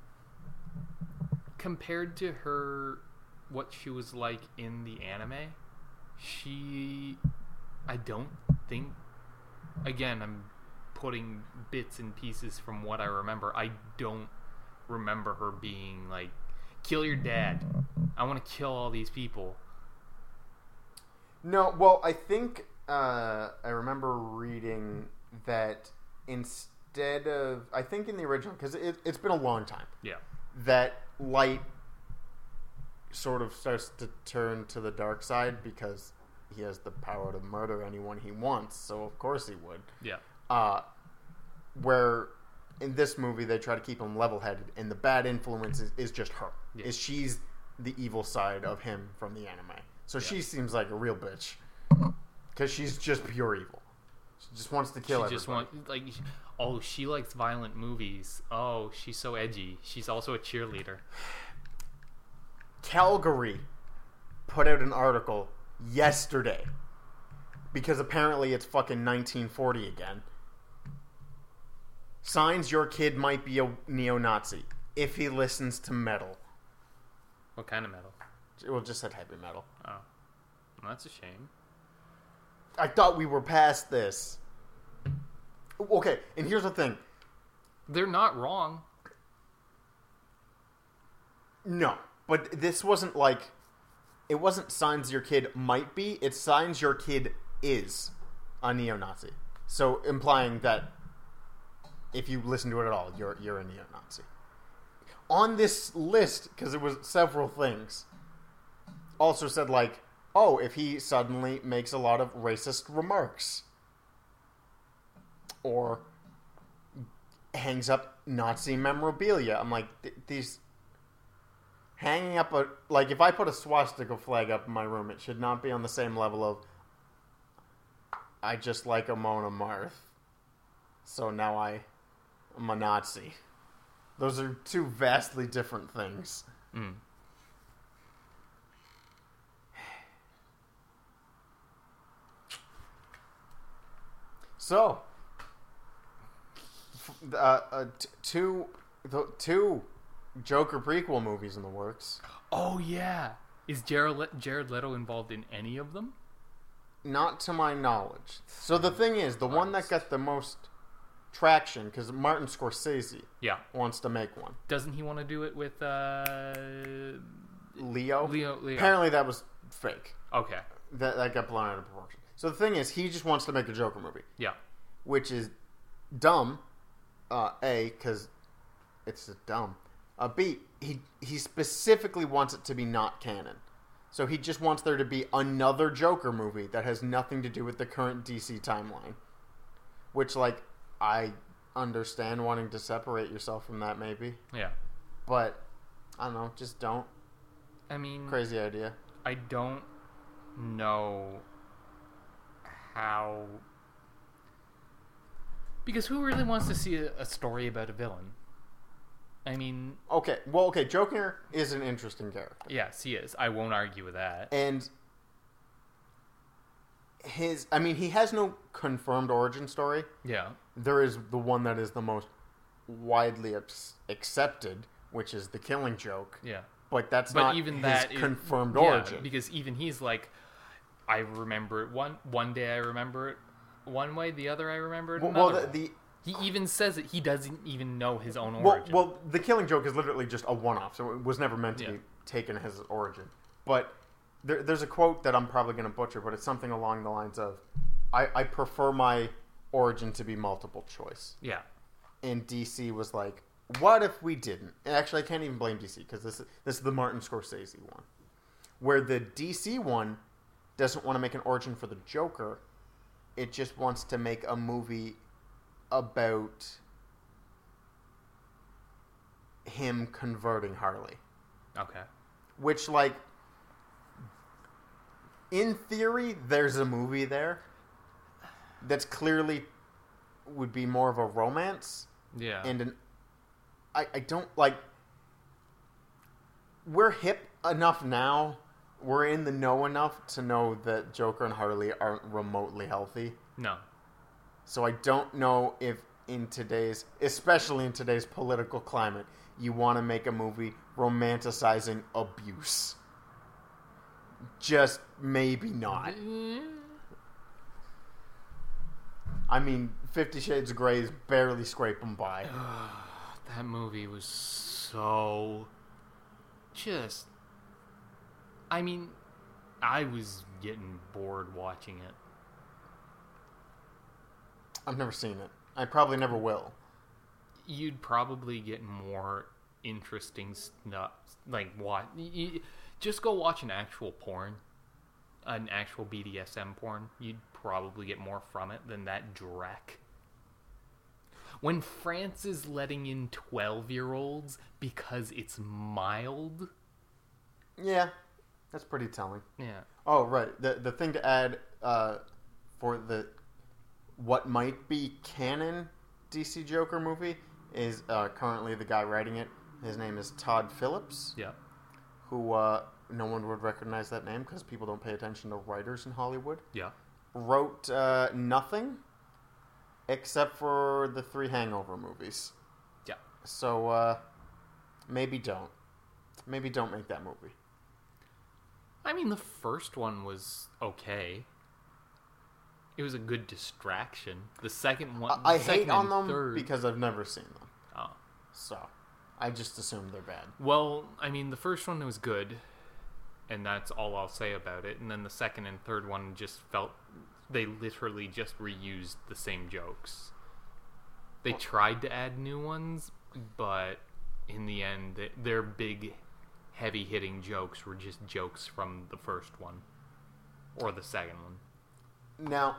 compared to her, what she was like in the anime, she, I don't think, again, I'm putting bits and pieces from what I remember. I don't remember her being like, kill your dad. I want to kill all these people. No, well, I think uh, I remember reading that instead Instead of, I think in the original, because it, it's been a long time. Yeah. That Light sort of starts to turn to the dark side because he has the power to murder anyone he wants. So of course he would. Yeah. Uh, where in this movie they try to keep him level-headed, and the bad influence is, is just her. Yeah. Is she's the evil side of him from the anime. So yeah. She seems like a real bitch because she's just pure evil. She just wants to kill she everybody. Just want, like, oh, she likes violent movies. Oh, she's so edgy. She's also a cheerleader. Calgary put out an article yesterday because apparently it's fucking nineteen forty again. Signs your kid might be a neo-Nazi if he listens to metal. What kind of metal? Well, just said heavy metal. Oh, well, that's a shame. I thought we were past this. Okay, and here's the thing. They're not wrong. No, but this wasn't like... It wasn't signs your kid might be. It's signs your kid is a neo-Nazi. So implying that if you listen to it at all, you're you're a neo-Nazi. On this list, because it was several things, also said like... Oh, if he suddenly makes a lot of racist remarks. Or hangs up Nazi memorabilia. I'm like, th- these... Hanging up a... Like, if I put a swastika flag up in my room, it should not be on the same level of... I just like Amon Amarth. So now I... I'm a Nazi. Those are two vastly different things. Mm. So, uh, uh, t- two, the, two Joker prequel movies in the works. Oh yeah, is Jared Le- Jared Leto involved in any of them? Not to my knowledge. So the thing is, the one that got the most traction, because Martin Scorsese, yeah, wants to make one. Doesn't he want to do it with uh, Leo? Leo? Leo. Apparently, that was fake. Okay. That that got blown out of proportion. So the thing is, he just wants to make a Joker movie. Yeah. Which is dumb. Uh, a, because it's just dumb. Uh, B, he he specifically wants it to be not canon. So he just wants there to be another Joker movie that has nothing to do with the current D C timeline. Which, like, I understand wanting to separate yourself from that, maybe. Yeah. But, I don't know, just don't. I mean... Crazy idea. I don't know how... Because who really wants to see a, a story about a villain? I mean... Okay, well, okay, Joker is an interesting character. Yes, he is. I won't argue with that. And his... I mean, he has no confirmed origin story. Yeah. There is the one that is the most widely ex- accepted, which is the Killing Joke. Yeah. But that's but not even his that confirmed is, origin. Yeah, because even he's like, I remember it one one day I remember it one way, the other I remember it well, another well, the, way. the He even says it. He doesn't even know his own well, origin. well, the Killing Joke is literally just a one-off, so it was never meant to Yeah. be taken as origin. But there, there's a quote that I'm probably going to butcher, but it's something along the lines of, I, I prefer my origin to be multiple choice. Yeah. And D C was like, what if we didn't? And actually, I can't even blame D C, because this, this is the Martin Scorsese one. Where the D C one doesn't want to make an origin for the Joker. It just wants to make a movie about him converting Harley. Okay. Which, like, in theory, there's a movie there that's clearly would be more of a romance. Yeah. And an... I, I don't, like... We're hip enough now, we're in the know enough to know that Joker and Harley aren't remotely healthy. No. So I don't know if in today's, especially in today's political climate, you want to make a movie romanticizing abuse. Just maybe not. I mean, Fifty Shades of Grey is barely scraping by. That movie was so... Just... I mean, I was getting bored watching it. I've never seen it. I probably never will. You'd probably get more interesting stuff. Like, what? You, just go watch an actual porn. An actual B D S M porn. You'd probably get more from it than that dreck. When France is letting in twelve-year-olds because it's mild... Yeah, that's pretty telling. Yeah. Oh, right. The the thing to add uh, for the what might be canon D C Joker movie is uh, currently the guy writing it. His name is Todd Phillips. Yeah. Who uh, no one would recognize that name because people don't pay attention to writers in Hollywood. Yeah. Wrote uh, nothing except for the three Hangover movies. Yeah. So uh, maybe don't. Maybe don't make that movie. I mean, the first one was okay. It was a good distraction. The second one... I, I the second hate on and them third, because I've never seen them. Oh. So, I just assume they're bad. Well, I mean, the first one was good, and that's all I'll say about it. And then the second and third one just felt... They literally just reused the same jokes. They tried to add new ones, but in the end, their big... heavy-hitting jokes were just jokes from the first one. Or the second one. Now...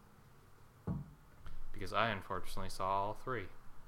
Because I unfortunately saw all three.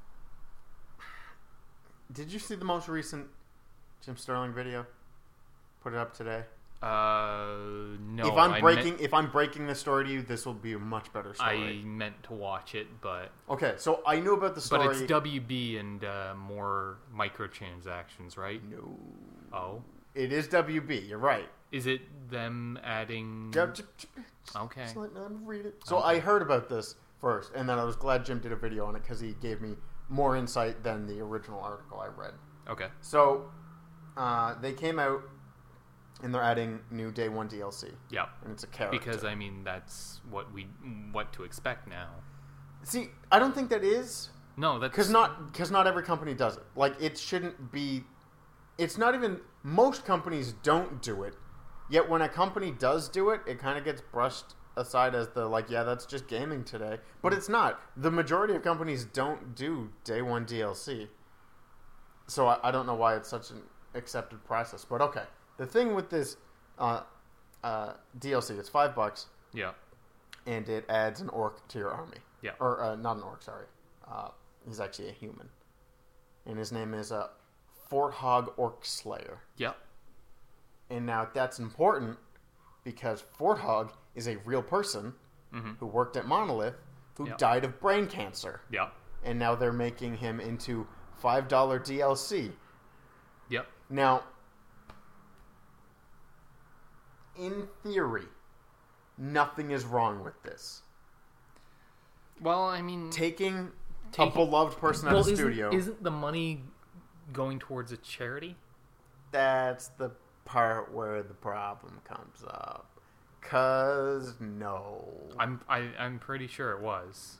Did you see the most recent Jim Sterling video? Put it up today. Uh, no. If I'm I breaking, meant, if I'm breaking this story to you, this will be a much better I story. meant to watch it, but Okay, so I knew about the story. but it's W B and uh, more microtransactions, right? No. Oh, It is W B. You're right. is it them adding? Just, just, Okay. Just let me read it. So Okay. I heard about this first, and then I was glad Jim did a video on it because he gave me more insight than the original article I read. Okay. So uh, they came out, and they're adding new Day One D L C. Yeah. And it's a character. Because I mean, that's what we what to expect now. See, I don't think that is No, that's because not because not every company does it. Like it shouldn't be. It's not even most companies don't do it. Yet when a company does do it, it kind of gets brushed aside as the, like, yeah, that's just gaming today. But it's not. The majority of companies don't do day one D L C. So I, I don't know why it's such an accepted process. But okay. The thing with this uh, uh, D L C, it's five bucks. Yeah. And it adds an orc to your army. Yeah. Or, uh, not an orc, sorry. Uh, he's actually a human. And his name is uh, Fort Hog Orc Slayer. Yep. And now that's important because Fort Hog is a real person mm-hmm. who worked at Monolith who yep. died of brain cancer. Yep. And now they're making him into five dollars D L C. Yep. Now, in theory, nothing is wrong with this. Well, I mean... Taking, taking a beloved person well, at a isn't, studio... Isn't the money going towards a charity? That's the part where the problem comes up. Cause no. I'm I, I'm pretty sure it was.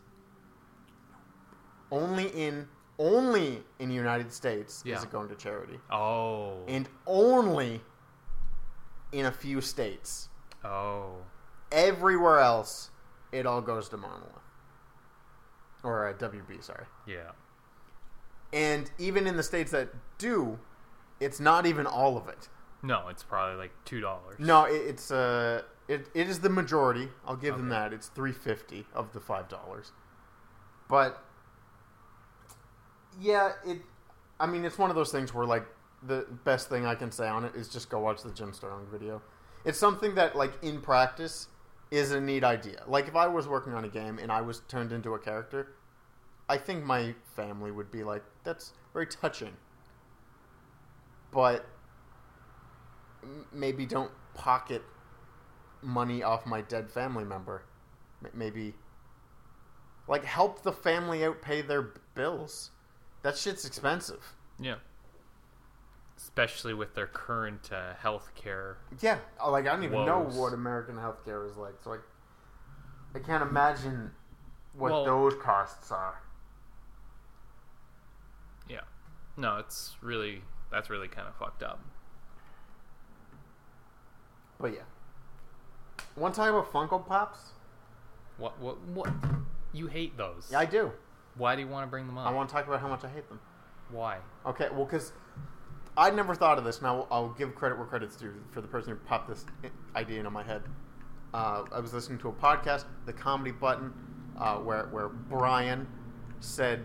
Only in only in the United States yeah. is it going to charity. Oh. And only in a few states. Oh. Everywhere else, it all goes to Monolith. Or uh, W B, sorry. Yeah. And even in the states that do, it's not even all of it. No, it's probably like two dollars. No, it, it's uh, it it is the majority. I'll give okay. them that. It's three fifty of the five dollars. But yeah, it. I mean, it's one of those things where like the best thing I can say on it is just go watch the Jim Sterling video. It's something that like in practice is a neat idea. Like if I was working on a game and I was turned into a character, I think my family would be like, "That's very touching." But maybe don't pocket money off my dead family member. Maybe, like, help the family out pay their bills. That shit's expensive. Yeah. Especially with their current uh, health care. Yeah, like, I don't even woes. know what American healthcare is like, so I, I can't imagine what well, those costs are. Yeah. No, it's really, that's really kind of fucked up. But yeah. Want to talk about Funko Pops? What? What? What? You hate those? Yeah, I do. Why do you want to bring them up? I want to talk about how much I hate them. Why? Okay, well, because I'd never thought of this, and I'll, I'll give credit where credit's due for the person who popped this idea into my head. Uh, I was listening to a podcast, The Comedy Button, uh, where where Brian said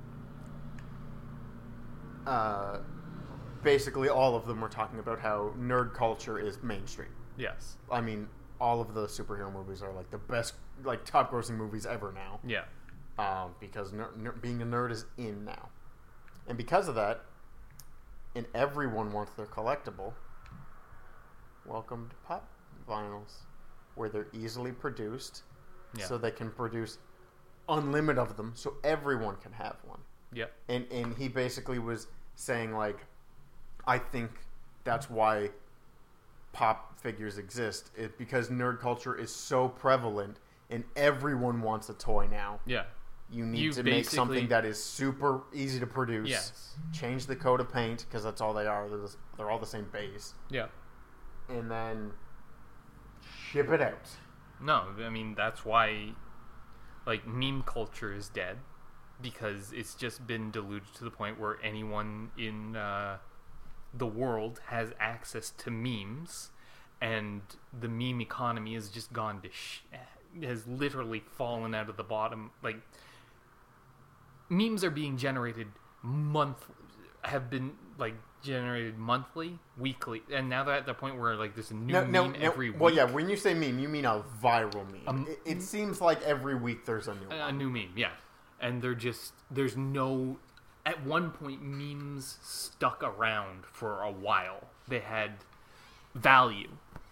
uh, basically all of them were talking about how nerd culture is mainstream. Yes. I mean, all of the superhero movies are like the best, like top grossing movies ever now. Yeah. Um, because ner- ner- being a nerd is in now. And because of that, and everyone wants their collectible, welcome to pop vinyls, where they're easily produced, Yeah. so they can produce unlimited of them, so everyone can have one. Yep. And and he basically was saying, like, I think that's why pop figures exist, it, because nerd culture is so prevalent, and everyone wants a toy now. Yeah. You need You to make basically- something that is super easy to produce. Yes. Change the coat of paint, because that's all they are. They're, just, they're all the same base. Yeah. And then ship it out. No, I mean, that's why, like, meme culture is dead, because it's just been diluted to the point where anyone in uh, the world has access to memes, and the meme economy has just gone to sh- has literally fallen out of the bottom. Like, memes are being generated month have been like generated monthly, weekly, and now they're at the point where like there's a new No, meme no, no, every week. Well, yeah, when you say meme, you mean a viral meme. Um, it, it seems like every week there's a new a, a one. new meme, yeah. And they're just there's no. At one point, memes stuck around for a while. They had value.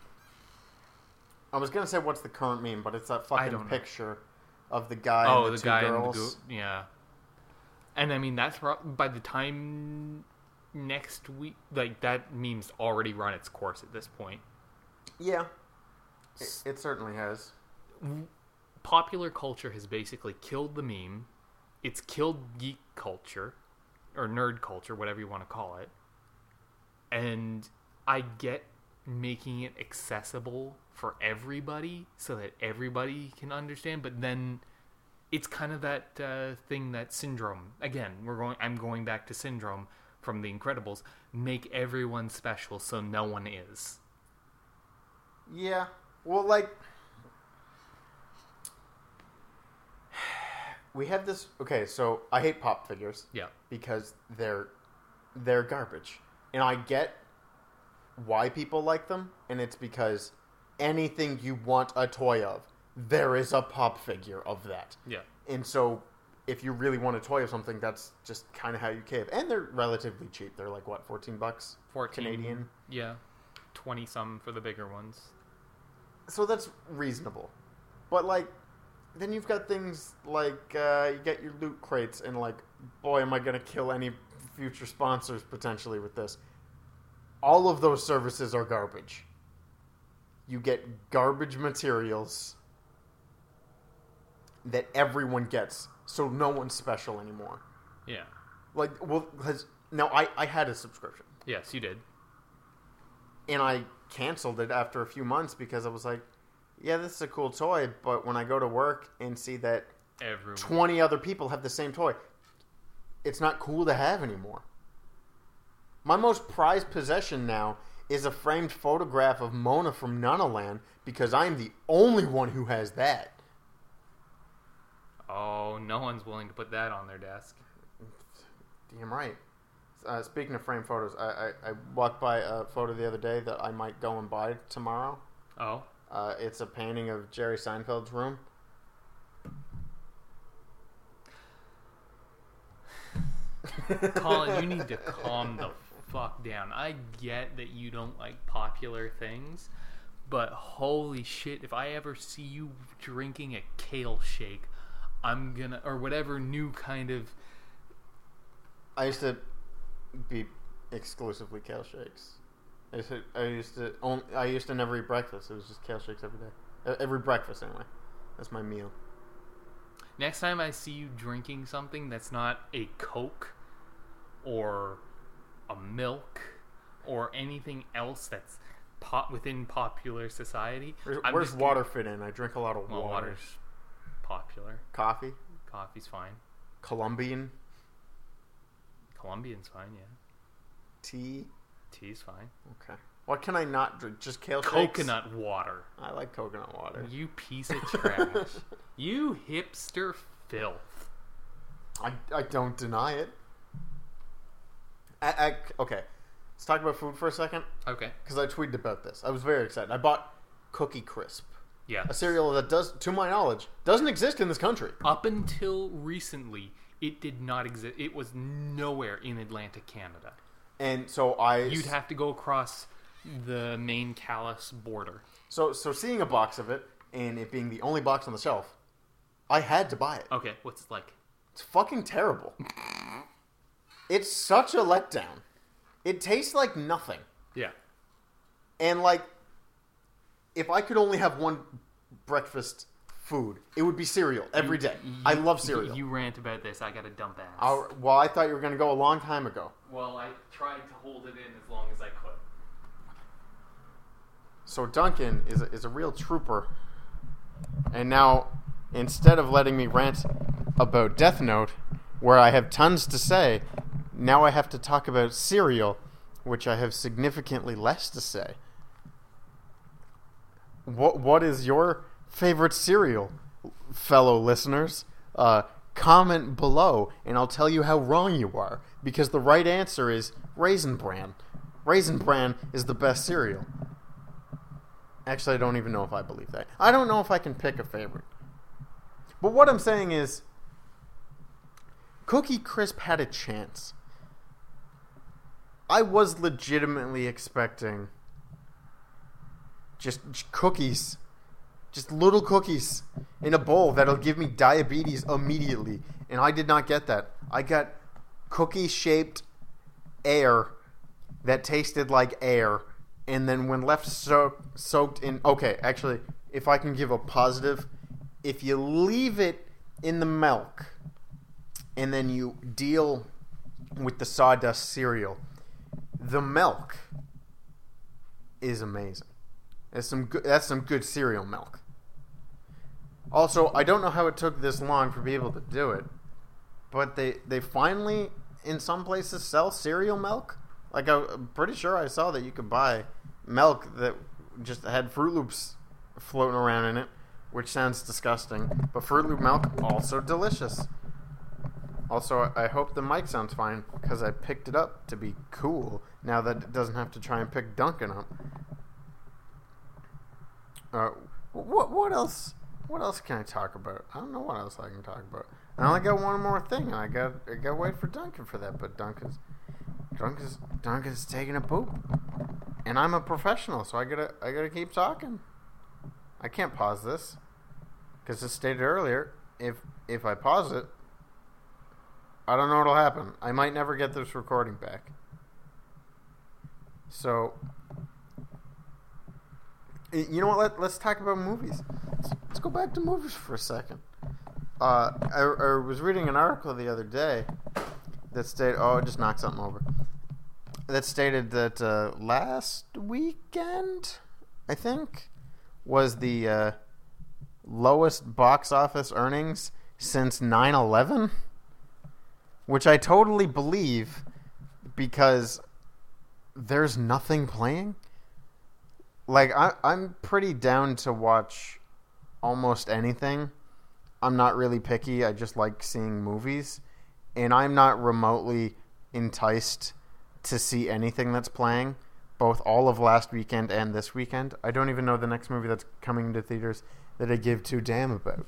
I was gonna say what's the current meme, but it's that I fucking don't know. picture of the guy Oh, and the, the two guy girls. and the go- yeah. And I mean, that's pro- by the time next week, like that meme's already run its course at this point. Yeah, it, it certainly has. Popular culture has basically killed the meme. It's killed geek culture, or nerd culture, whatever you want to call it. And I get making it accessible for everybody so that everybody can understand, but then it's kind of that uh, thing that Syndrome, again, we're going I'm going back to Syndrome from The Incredibles, make everyone special so no one is. Yeah. Well, like, we have this. Okay, so I hate pop figures. Yeah. Because they're they're garbage, and I get why people like them, and it's because anything you want a toy of, there is a pop figure of that. Yeah. And so, if you really want a toy of something, that's just kind of how you cave. And they're relatively cheap. They're like what, fourteen bucks, fourteen Canadian. Yeah, twenty some for the bigger ones. So that's reasonable, but like. Then you've got things like uh, you get your loot crates, and like, boy, am I going to kill any future sponsors potentially with this. All of those services are garbage. You get garbage materials that everyone gets, so no one's special anymore. Yeah. Like, well, because now I, I had a subscription. Yes, you did. And I canceled it after a few months because I was like, yeah, this is a cool toy, but when I go to work and see that Everyone. twenty other people have the same toy, it's not cool to have anymore. My most prized possession now is a framed photograph of Mona from Nanaland because I'm the only one who has that. Oh, no one's willing to put that on their desk. Damn right. Uh, speaking of framed photos, I, I, I walked by a photo the other day that I might go and buy tomorrow. Oh? Uh, it's a painting of Jerry Seinfeld's room. Colin, you need to calm the fuck down. I get that you don't like popular things, but holy shit, if I ever see you drinking a kale shake, I'm gonna, or whatever new kind of... I used to be exclusively kale shakes. I used to, I used to, only, I used to never eat breakfast. It was just kale shakes every day. Every breakfast, anyway. That's my meal. Next time I see you drinking something that's not a Coke or a milk or anything else that's pop within popular society. Where's, I'm where's just water gonna, fit in? I drink a lot of well, water. water's popular. Coffee? Coffee's fine. Colombian? Colombian's fine, yeah. Tea? Tea's fine. Okay. What can I not drink? Just kale shakes? Coconut water. I like coconut water. You piece of trash. You hipster filth. I, I don't deny it. I, I, okay. Let's talk about food for a second. Okay. Because I tweeted about this. I was very excited. I bought Cookie Crisp. Yeah. A cereal that does, to my knowledge, doesn't exist in this country. Up until recently, it did not exist. It was nowhere in Atlantic Canada. And so I... You'd have to go across the Maine Calais border. So so seeing a box of it, and it being the only box on the shelf, I had to buy it. Okay, what's it like? It's fucking terrible. It's such a letdown. It tastes like nothing. Yeah. And like, if I could only have one breakfast food, it would be cereal every day. You, I love cereal. You rant about this, I got a dump ass. I'll, well, I thought you were going to go a long time ago. Well, I tried to hold it in as long as I could. So Duncan is a, is a real trooper. And now, instead of letting me rant about Death Note, where I have tons to say, now I have to talk about cereal, which I have significantly less to say. What What is your favorite cereal, fellow listeners? Uh, comment below, and I'll tell you how wrong you are, because the right answer is Raisin Bran. Raisin Bran is the best cereal. Actually, I don't even know if I believe that. I don't know if I can pick a favorite. But what I'm saying is, Cookie Crisp had a chance. I was legitimately expecting just, just cookies. Just little cookies in a bowl that'll give me diabetes immediately. And I did not get that. I got cookie-shaped air that tasted like air. And then when left so- soaked in... Okay, actually, if I can give a positive, if you leave it in the milk and then you deal with the sawdust cereal, the milk is amazing. That's some good, that's some good cereal milk. Also, I don't know how it took this long for people to do it, but they they finally in some places sell cereal milk. Like I'm pretty sure I saw that you could buy milk that just had Fruit Loops floating around in it, which sounds disgusting, but Fruit Loop milk also delicious. Also, I hope the mic sounds fine because I picked it up to be cool now that it doesn't have to try and pick Duncan up. Uh, what what else? What else can I talk about? I don't know what else I can talk about. I only got one more thing, and I got I got to wait for Duncan for that. But Duncan's Duncan's Duncan's taking a poop, and I'm a professional, so I gotta I gotta keep talking. I can't pause this because, as stated earlier, if if I pause it, I don't know what'll happen. I might never get this recording back. So, you know what? Let, let's talk about movies. Let's, let's go back to movies for a second. Uh, I, I was reading an article the other day that stated, oh, it just knocked something over. That stated that uh, last weekend, I think, was the uh, lowest box office earnings since nine eleven, which I totally believe because there's nothing playing. Like, I, I'm pretty down to watch almost anything. I'm not really picky. I just like seeing movies. And I'm not remotely enticed to see anything that's playing, both all of last weekend and this weekend. I don't even know the next movie that's coming into theaters that I give two damn about.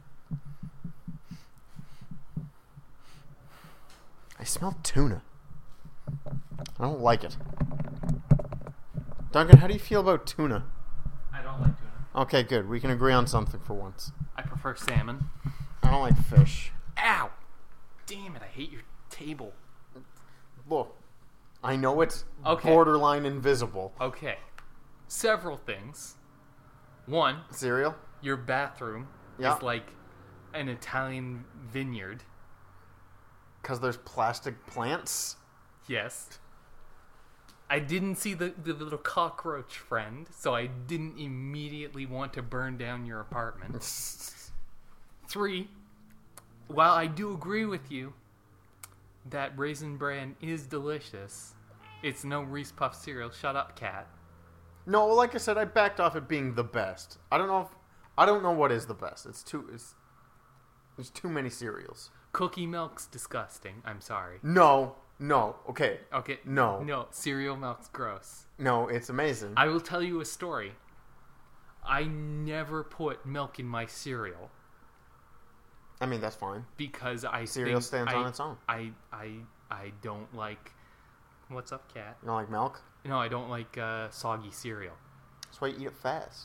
I smell tuna. I don't like it. Duncan, how do you feel about tuna? I don't like tuna. Okay, good. We can agree on something for once. I prefer salmon. I don't like fish. Ow! Damn it, I hate your table. Look, I know it's Okay. borderline invisible. Okay. Several things. One, Cereal? your bathroom Yeah. is like an Italian vineyard. Because there's plastic plants? Yes. I didn't see the, the little cockroach friend, so I didn't immediately want to burn down your apartment. Three, while I do agree with you that Raisin Bran is delicious, it's no Reese Puff cereal. Shut up, cat. No, well, like I said, I backed off it being the best. I don't know if... I don't know what is the best. It's too... It's, there's too many cereals. Cookie milk's disgusting. I'm sorry. No. No. Okay. Okay. No. No. Cereal milk's gross. No, it's amazing. I will tell you a story. I never put milk in my cereal I mean, that's fine. because I Cereal think stands I, on its own. I I I don't like. What's up, cat? You don't like milk? No, I don't like uh, soggy cereal. That's why you eat it fast.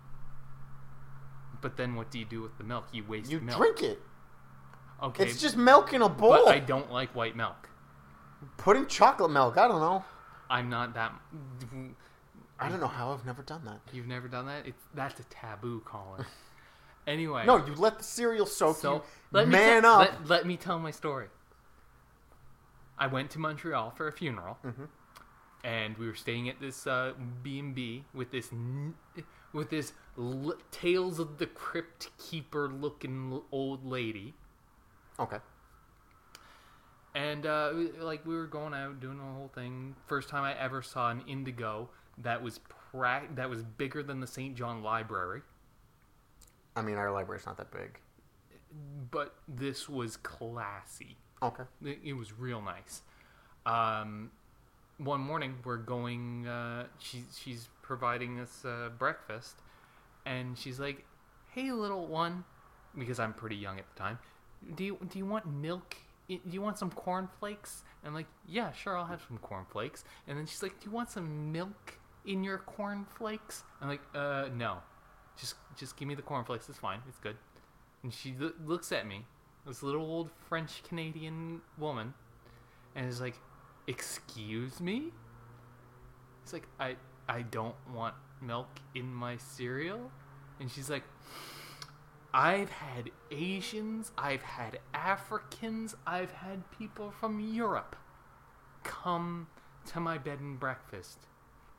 But then, what do you do with the milk? You waste You milk. drink it. Okay, It's just milk in a bowl. but I don't like white milk. Put in chocolate milk. I don't know. I'm not that. I don't know how I've never done that. You've never done that? It's that's a taboo, Colin. Anyway. No, you let the cereal soak So you. let me Man tell- up. Let, let me tell my story. I went to Montreal for a funeral, Mhm. and we were staying at this uh, B and B with this n- with this l- Tales of the Crypt Keeper looking l- old lady. Okay. And uh, we- like we were going out doing the whole thing. First time I ever saw an Indigo that was pra- that was bigger than the Saint John Library. I mean, our library's not that big. But this was classy. Okay. It, it was real nice. Um, one morning we're going. Uh, she's she's providing us uh, breakfast, and she's like, "Hey, little one," because I'm pretty young at the time. Do you do you want milk? Do you want some cornflakes? And I'm like, yeah, sure, I'll have some cornflakes. And then she's like, do you want some milk in your cornflakes? I'm like, uh, no, just just give me the cornflakes. It's fine. It's good. And she lo- looks at me, this little old French Canadian woman, and is like, excuse me? It's like, I I don't want milk in my cereal. And she's like, I've had Asians, I've had Africans, I've had people from Europe come to my bed and breakfast,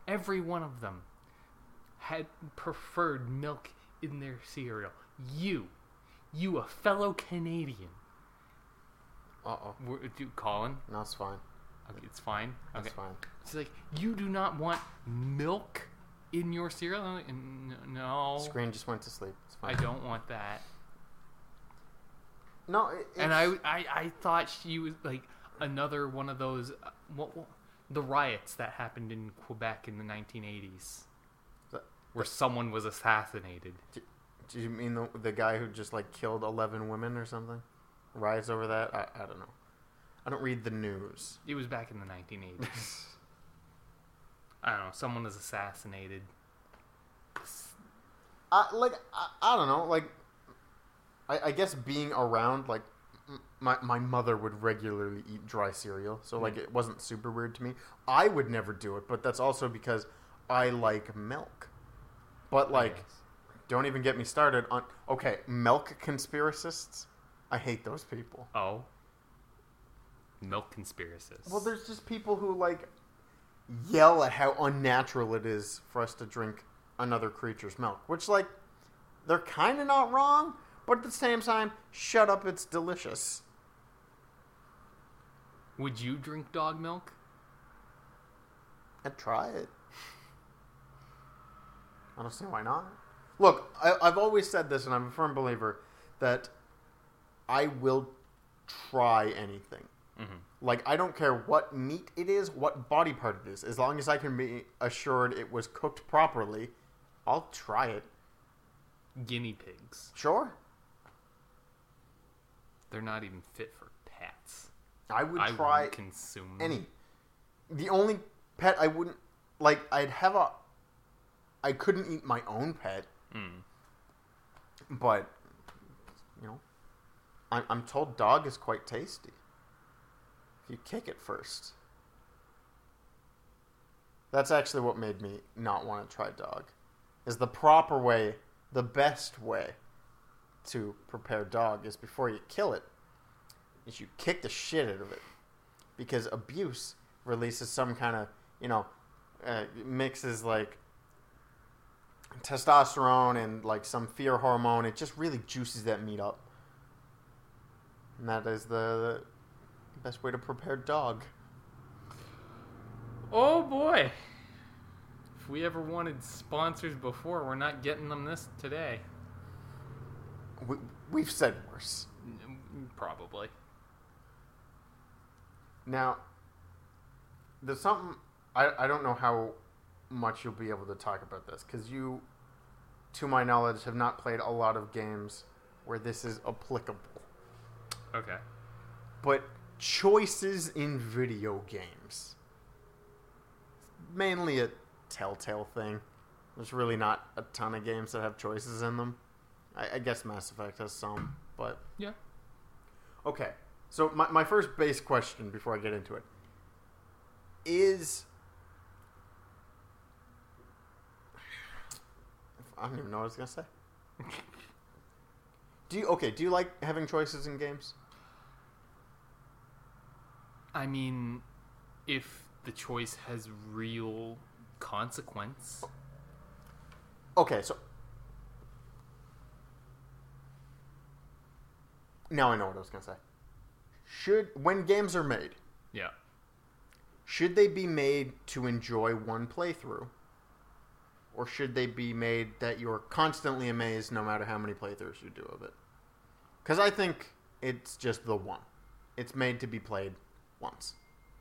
Every one of them had preferred milk in their cereal. You, you, a fellow Canadian. Uh-oh. Were- do- Colin? No, it's fine. Okay, it's fine. That's Okay. fine. It's like, you do not want milk in your cereal? I'm like, "N- No, Screen just went to sleep. It's fine. I don't want that. No, it, it's... And I, I, I thought she was like another one of those, uh, what, what, the riots that happened in Quebec in the nineteen eighties, That- where someone was assassinated. Do you mean the, the guy who just, like, killed eleven women or something? Riots over that? I, I don't know. I don't read the news. It was back in the nineteen eighties. I don't know. Someone was assassinated. I, like, I, I don't know. Like, I, I guess being around, like, m- my, my mother would regularly eat dry cereal. So, like, it wasn't super weird to me. I would never do it, but that's also because I like milk. But, like, Yes. don't even get me started on... Okay, milk conspiracists? I hate those people. Oh. Milk conspiracists. Well, there's just people who, like, yell at how unnatural it is for us to drink another creature's milk. Which, like, they're kind of not wrong, but at the same time, shut up, it's delicious. Would you drink dog milk? I'd try it. I don't see why not. Look, I, I've always said this, and I'm a firm believer, that I will try anything. Mm-hmm. Like, I don't care what meat it is, what body part it is. As long as I can be assured it was cooked properly, I'll try it. Guinea pigs. Sure. They're not even fit for pets. I would I try wouldn't consume any. The only pet I wouldn't... Like, I'd have a... I couldn't eat my own pet. Mm. But, you know, I'm, I'm told dog is quite tasty. If you kick it first. That's actually what made me not want to try dog. Is the proper way, the best way to prepare dog is before you kill it, is you kick the shit out of it. Because abuse releases some kind of, you know, uh, mixes like testosterone and like some fear hormone. It just really juices that meat up. And that is the, the best way to prepare dog. Oh boy. If we ever wanted sponsors before, we're not getting them this today. We, we've said worse. Probably. Now, there's something... I, I don't know how much you'll be able to talk about this, because you, to my knowledge, have not played a lot of games where this is applicable. Okay. But choices in video games. Mainly a Telltale thing. There's really not a ton of games that have choices in them. I, I guess Mass Effect has some, but... Yeah. Okay, so my, my first base question before I get into it is... I don't even know what I was going to say. Do you, okay, do you like having choices in games? I mean, if the choice has real consequence. Okay, so... Now I know what I was going to say. Should, when games are made, Yeah. should they be made to enjoy one playthrough? Or should they be made that you're constantly amazed no matter how many playthroughs you do of it? Because I think it's just the one. It's made to be played once.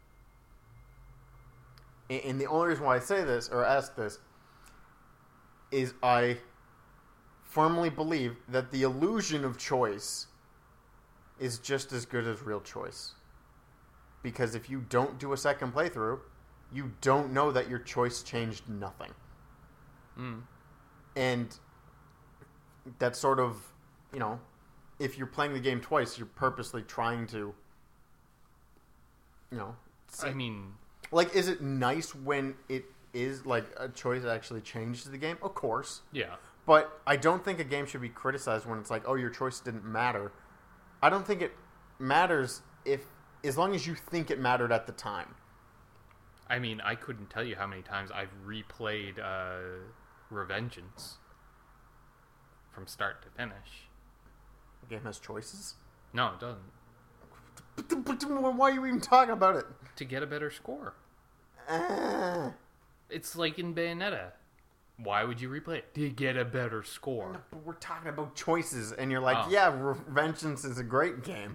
And the only reason why I say this, or ask this, is I firmly believe that the illusion of choice is just as good as real choice. Because if you don't do a second playthrough, you don't know that your choice changed nothing. Mm. And that's sort of, you know, if you're playing the game twice, you're purposely trying to, you know... I mean... Like, is it nice when it is, like, a choice that actually changes the game? Of course. Yeah. But I don't think a game should be criticized when it's like, oh, your choice didn't matter. I don't think it matters if, as long as you think it mattered at the time. I mean, I couldn't tell you how many times I've replayed uh, Revengeance from start to finish. The game has choices? No, it doesn't. But, but, but why are you even talking about it? To get a better score. Uh, It's like in Bayonetta. Why would you replay it? To get a better score. no, but we're talking about choices, and you're like, Oh. yeah, Revengeance is a great game.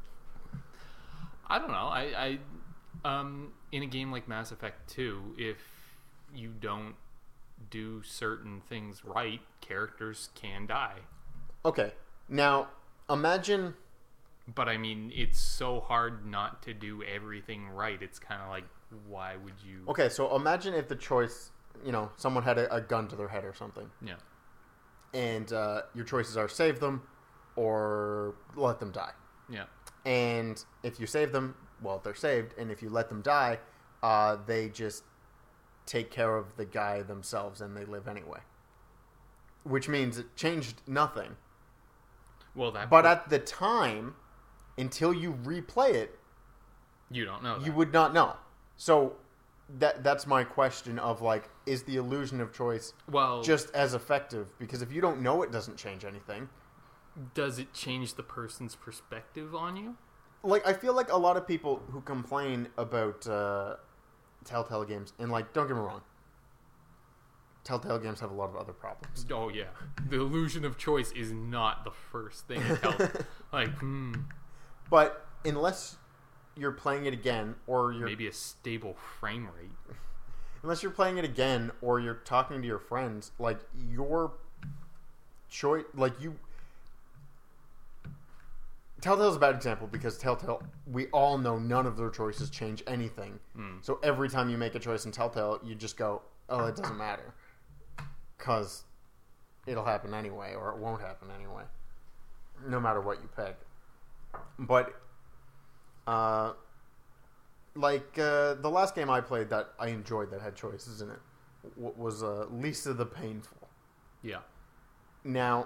I don't know. I, I um, in a game like Mass Effect two, if you don't do certain things right, characters can die. Okay, now imagine. But I mean, it's so hard not to do everything right. It's kind of like, why would you? Okay, so imagine if the choice, you know, someone had a, a gun to their head or something. Yeah. And uh, your choices are save them or let them die. Yeah. And if you save them, well, they're saved. And if you let them die, uh, they just take care of the guy themselves and they live anyway. Which means it changed nothing. Well, that. But at the time, until you replay it, you don't know. That. you would not know. So that that's my question of like, is the illusion of choice well just as effective? Because if you don't know, it doesn't change anything. Does it change the person's perspective on you? Like, I feel like a lot of people who complain about uh, Telltale games, and like, don't get me wrong, Telltale games have a lot of other problems. Oh yeah, the illusion of choice is not the first thing. Tell, like, hmm, But unless you're playing it again, or you're maybe a stable frame rate. unless you're playing it again, or you're talking to your friends, like your choice, like you. Telltale's a bad example because Telltale, we all know none of their choices change anything. Mm. So every time you make a choice in Telltale, you just go, oh, it doesn't matter. Because it'll happen anyway, or it won't happen anyway. No matter what you pick. But, uh, like, uh, the last game I played that I enjoyed that had choices in it w- was uh, Lisa the Painful. Yeah. Now,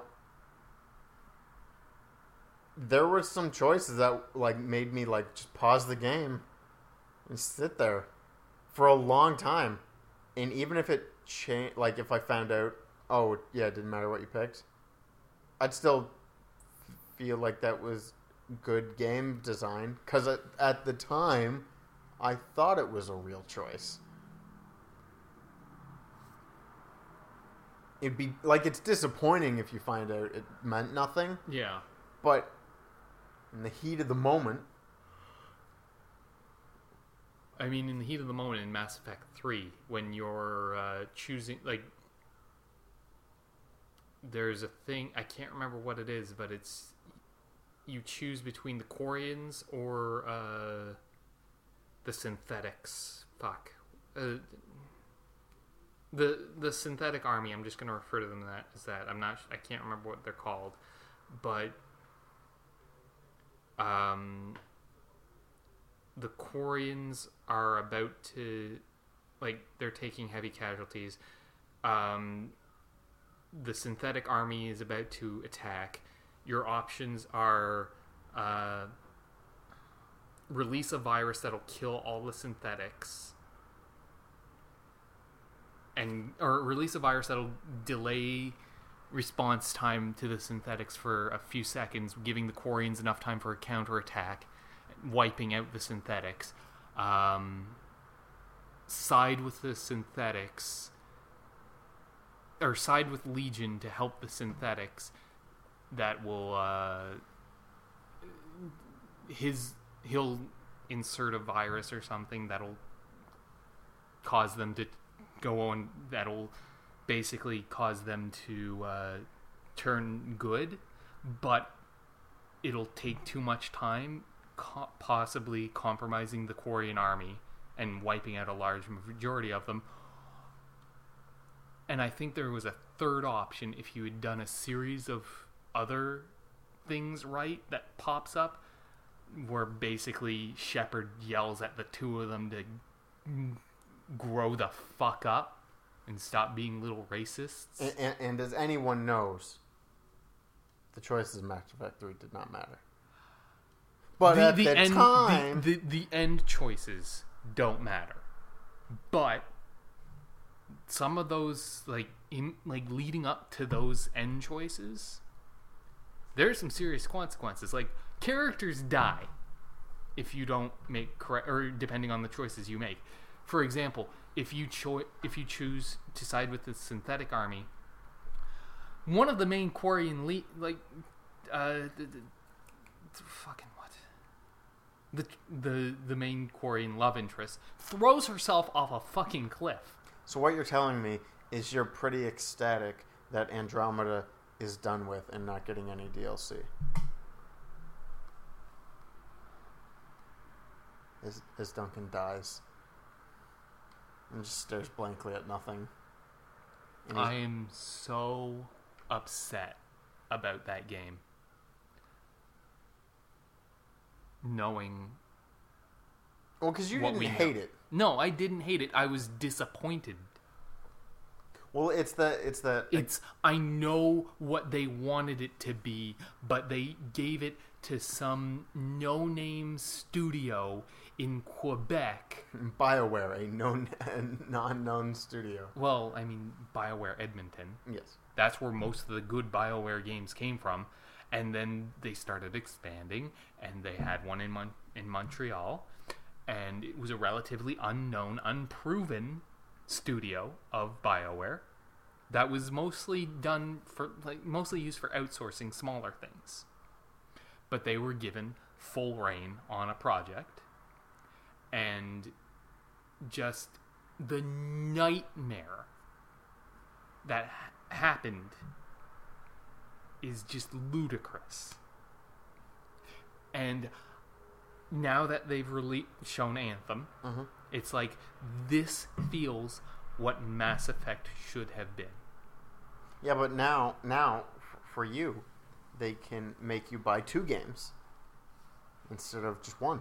there were some choices that like made me like just pause the game and sit there for a long time, and even if it changed, like if I found out, oh yeah, it didn't matter what you picked, I'd still feel like that was good game design because at, at the time I thought it was a real choice. It'd be like, it's disappointing if you find out it meant nothing, Yeah. but in the heat of the moment, I mean, in the heat of the moment in Mass Effect three, when you're uh, choosing, like, there's a thing, I can't remember what it is, but it's, you choose between the Quarians or uh, the synthetics. Fuck. Uh, the the synthetic army, I'm just going to refer to them that, as that. I'm not, I can't remember what they're called, but um, the Quarians are about to, like, they're taking heavy casualties. Um, the synthetic army is about to attack. Your options are uh, release a virus that'll kill all the synthetics, and or release a virus that'll delay response time to the synthetics for a few seconds, giving the Quarians enough time for a counterattack, wiping out the synthetics. Um, side with the synthetics, or side with Legion to help the synthetics. That will uh, his he'll insert a virus or something that'll cause them to go on. That'll basically cause them to uh, turn good, but it'll take too much time, co- possibly compromising the Quarian army and wiping out a large majority of them. And I think there was a third option if you had done a series of other things right that pops up, where basically Shepard yells at the two of them to grow the fuck up and stop being little racists. and, and, and as anyone knows, the choices in Mass Effect three did not matter. But the, at the the end, time, the, the, the end choices don't matter. But some of those, like in like leading up to those end choices, there's some serious consequences. Like characters die if you don't make correct, or depending on the choices you make. For example, if you cho- if you choose to side with the synthetic army, one of the main Quarian le- like uh, the, the, the fucking what the the the main Quarian love interest throws herself off a fucking cliff. So what you're telling me is you're pretty ecstatic that Andromeda is done with and not getting any D L C. As, as Duncan dies and just stares blankly at nothing. And I am so upset about that game. Knowing... Well, because you what didn't we hate know. it. No, I didn't hate it. I was disappointed. Well, it's the... It's the... It's... I know what they wanted it to be, but they gave it to some no-name studio in Quebec. BioWare, a known, a non-known studio. Well, I mean, BioWare Edmonton. Yes. That's where most of the good BioWare games came from. And then they started expanding, and they had one in Mon- in Montreal. And it was a relatively unknown, unproven studio of BioWare that was mostly done for, like, mostly used for outsourcing smaller things. But they were given full reign on a project. And just the nightmare that ha- happened is just ludicrous. And now that they've rele- shown Anthem, Mm-hmm. it's like this feels what Mass Effect should have been. Yeah, but now, now f- for you, they can make you buy two games instead of just one.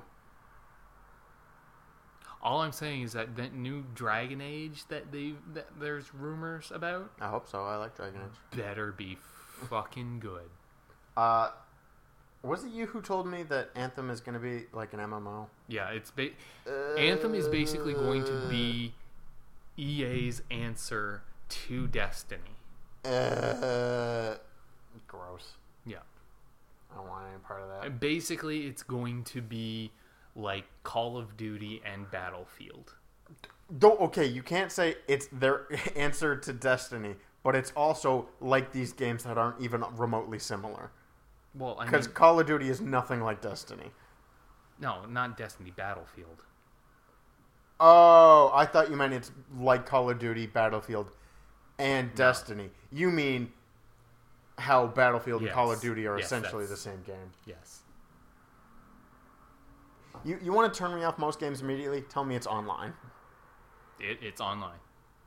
All I'm saying is that that new Dragon Age that they that there's rumors about I hope so. I like Dragon Age. better be fucking good. Uh, was it you who told me that Anthem is going to be like an M M O? Yeah, it's ba- Uh, Anthem is basically going to be E A's answer to Destiny. Uh, gross. Yeah. I don't want any part of that. And basically, it's going to be like Call of Duty and Battlefield. Don't, okay, you can't say it's their answer to Destiny, but it's also like these games that aren't even remotely similar. Well, I Because mean, Call of Duty is nothing like Destiny. no, not Destiny, Battlefield. Oh, I thought you meant it's like Call of Duty, Battlefield, and Destiny. You mean how Battlefield and Yes. Call of Duty are Yes, essentially the that's- same game. Yes. You you want to turn me off most games immediately? Tell me it's online. It, it's online.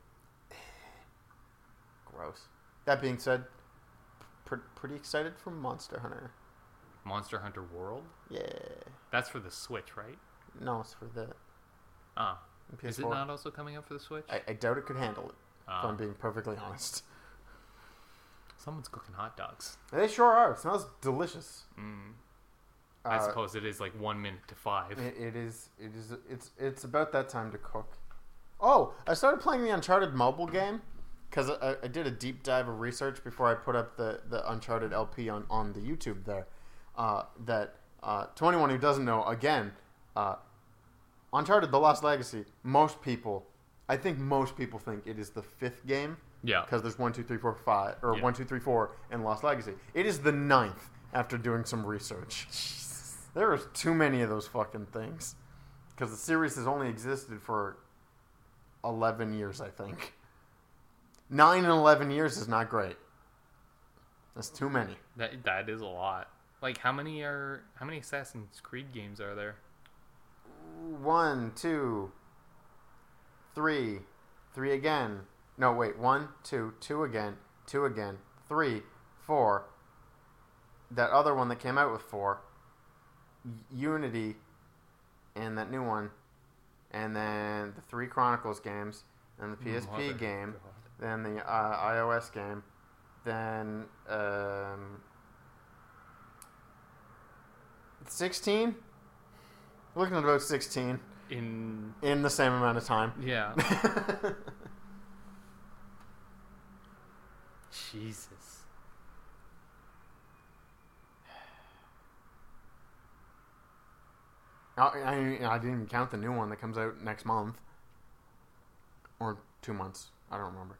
Gross. That being said, pr- pretty excited for Monster Hunter. Monster Hunter World? Yeah. That's for the Switch, right? No, it's for the Ah. P S Is it four. not also coming up for the Switch? I, I doubt it could handle it, Ah. if I'm being perfectly honest. Someone's cooking hot dogs. They sure are. It smells delicious. Mm. I Uh, suppose it is like one minute to five. It, it is. It is. It's. It's about that time to cook. Oh, I started playing the Uncharted mobile game because I, I did a deep dive of research before I put up the, the Uncharted L P on, on the YouTube there. Uh, that uh, to anyone who doesn't know, again, uh, Uncharted: The Lost Legacy. Most people, I think, most people think it is the fifth game Yeah. because there's one, two, three, four, five, or Yeah. one, two, three, four, and Lost Legacy. It is the ninth after doing some research. There are too many of those fucking things. Because the series has only existed for eleven years, I think. nine and eleven years is not great. That's too many. That that is a lot. Like how many are how many Assassin's Creed games are there? One, two, three, three again. No, wait. One, two, two again, two again, three, four. That other one that came out with four. Unity, and that new one, and then the three Chronicles games, and the P S P Mother game, God. then the uh, iOS game, then um, sixteen. Looking at about sixteen. in in the same amount of time. Yeah. Jesus. I, I I didn't even count the new one that comes out next month or two months. I don't remember.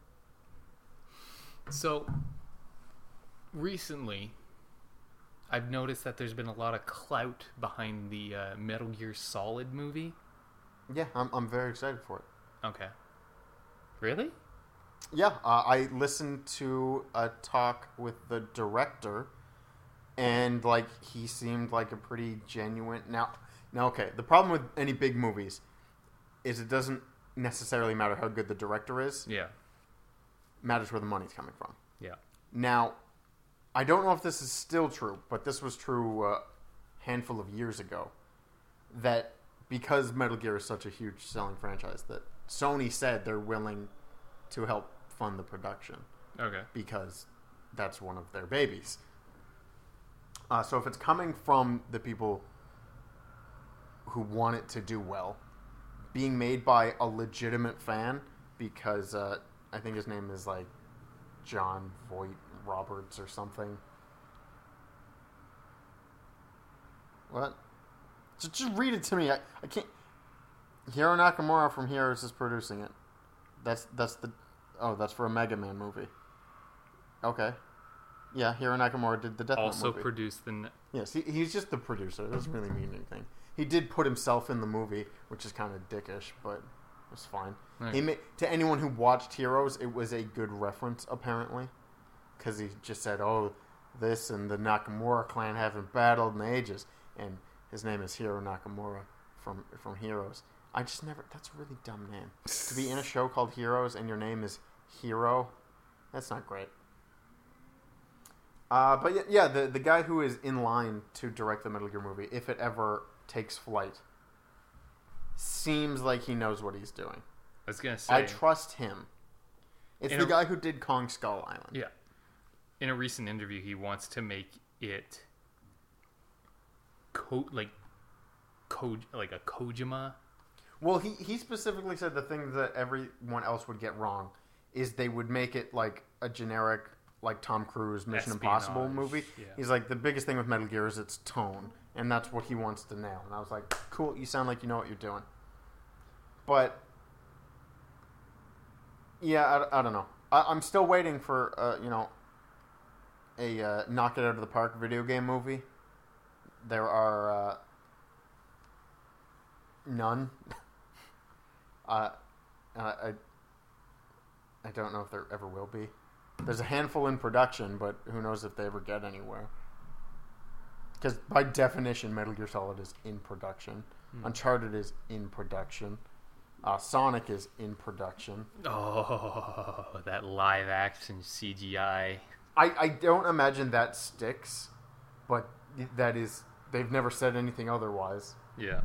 So recently, I've noticed that there's been a lot of clout behind the uh, Metal Gear Solid movie. Yeah, I'm I'm very excited for it. Okay. Really? Yeah, uh, I listened to a talk with the director, and like he seemed like a pretty genuine. Now, now, okay. The problem with any big movies is it doesn't necessarily matter how good the director is. Yeah. It matters where the money's coming from. Yeah. Now, I don't know if this is still true, but this was true a handful of years ago. That because Metal Gear is such a huge selling franchise, that Sony said they're willing to help fund the production. Okay. Because that's one of their babies. Uh, so if it's coming from the people who want it to do well, being made by a legitimate fan, because uh, I think his name is like John Voight Roberts or something. What? Just, just read it to me. I, I can't. Hiro Nakamura from Heroes is producing it. That's that's the. Oh, that's for a Mega Man movie. Okay. Yeah, Hiro Nakamura did the Death Note Also movie. produced the... Ne- Yes, he, he's just the producer. It doesn't really mean anything. He did put himself in the movie, which is kind of dickish, but it was fine. Right. He ma- to anyone who watched Heroes, it was a good reference, apparently. Because he just said, oh, this and the Nakamura clan haven't battled in ages. And his name is Hiro Nakamura from from Heroes. I just never... That's a really dumb name. To be in a show called Heroes and your name is Hiro, that's not great. Uh, but yeah, yeah, the the guy who is in line to direct the Metal Gear movie, if it ever takes flight, seems like he knows what he's doing. I was gonna say. I trust him. It's In the a- guy who did Kong Skull Island. Yeah. In a recent interview, he wants to make it, ko- like, ko- like a Kojima. Well, he, he specifically said the thing that everyone else would get wrong is they would make it like a generic, like Tom Cruise Mission Impossible Espionage, movie. yeah. He's like, the biggest thing with Metal Gear is its tone, and that's what he wants to nail. And I was like, cool, you sound like you know what you're doing. But, yeah, I, I don't know. I, I'm still waiting for, uh, you know, a uh, knock it out of the park video game movie. There are uh, none. uh, I I don't know if there ever will be. There's a handful in production, but who knows if they ever get anywhere. Because by definition, Metal Gear Solid is in production. Hmm. Uncharted is in production. Uh, Sonic is in production. Oh, that live action C G I. I, I don't imagine that sticks, but that is... They've never said anything otherwise. Yeah.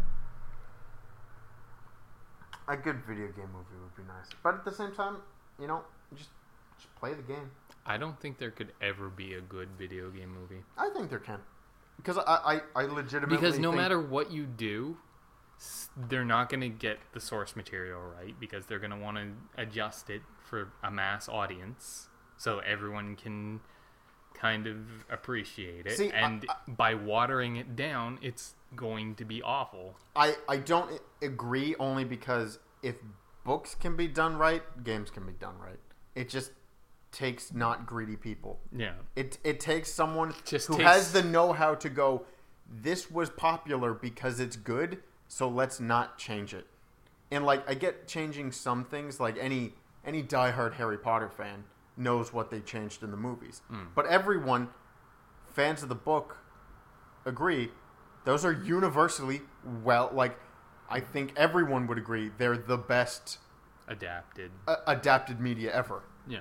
A good video game movie would be nice. But at the same time, you know, just just play the game. I don't think there could ever be a good video game movie. I think there can. Because I, I, I legitimately Because no think... matter what you do, they're not going to get the source material right, because they're going to want to adjust it for a mass audience so everyone can kind of appreciate it. See, and I, I, by watering it down, it's going to be awful. I, I don't agree, only because if books can be done right, games can be done right. It just takes not greedy people. Yeah. It it takes someone Just who takes- has the know-how to go, this was popular because it's good, so let's not change it. And like, I get changing some things, like any any diehard Harry Potter fan knows what they changed in the movies. Mm. But everyone, fans of the book, agree those are universally well, like, I think everyone would agree they're the best Adapted. uh, adapted media ever. Yeah.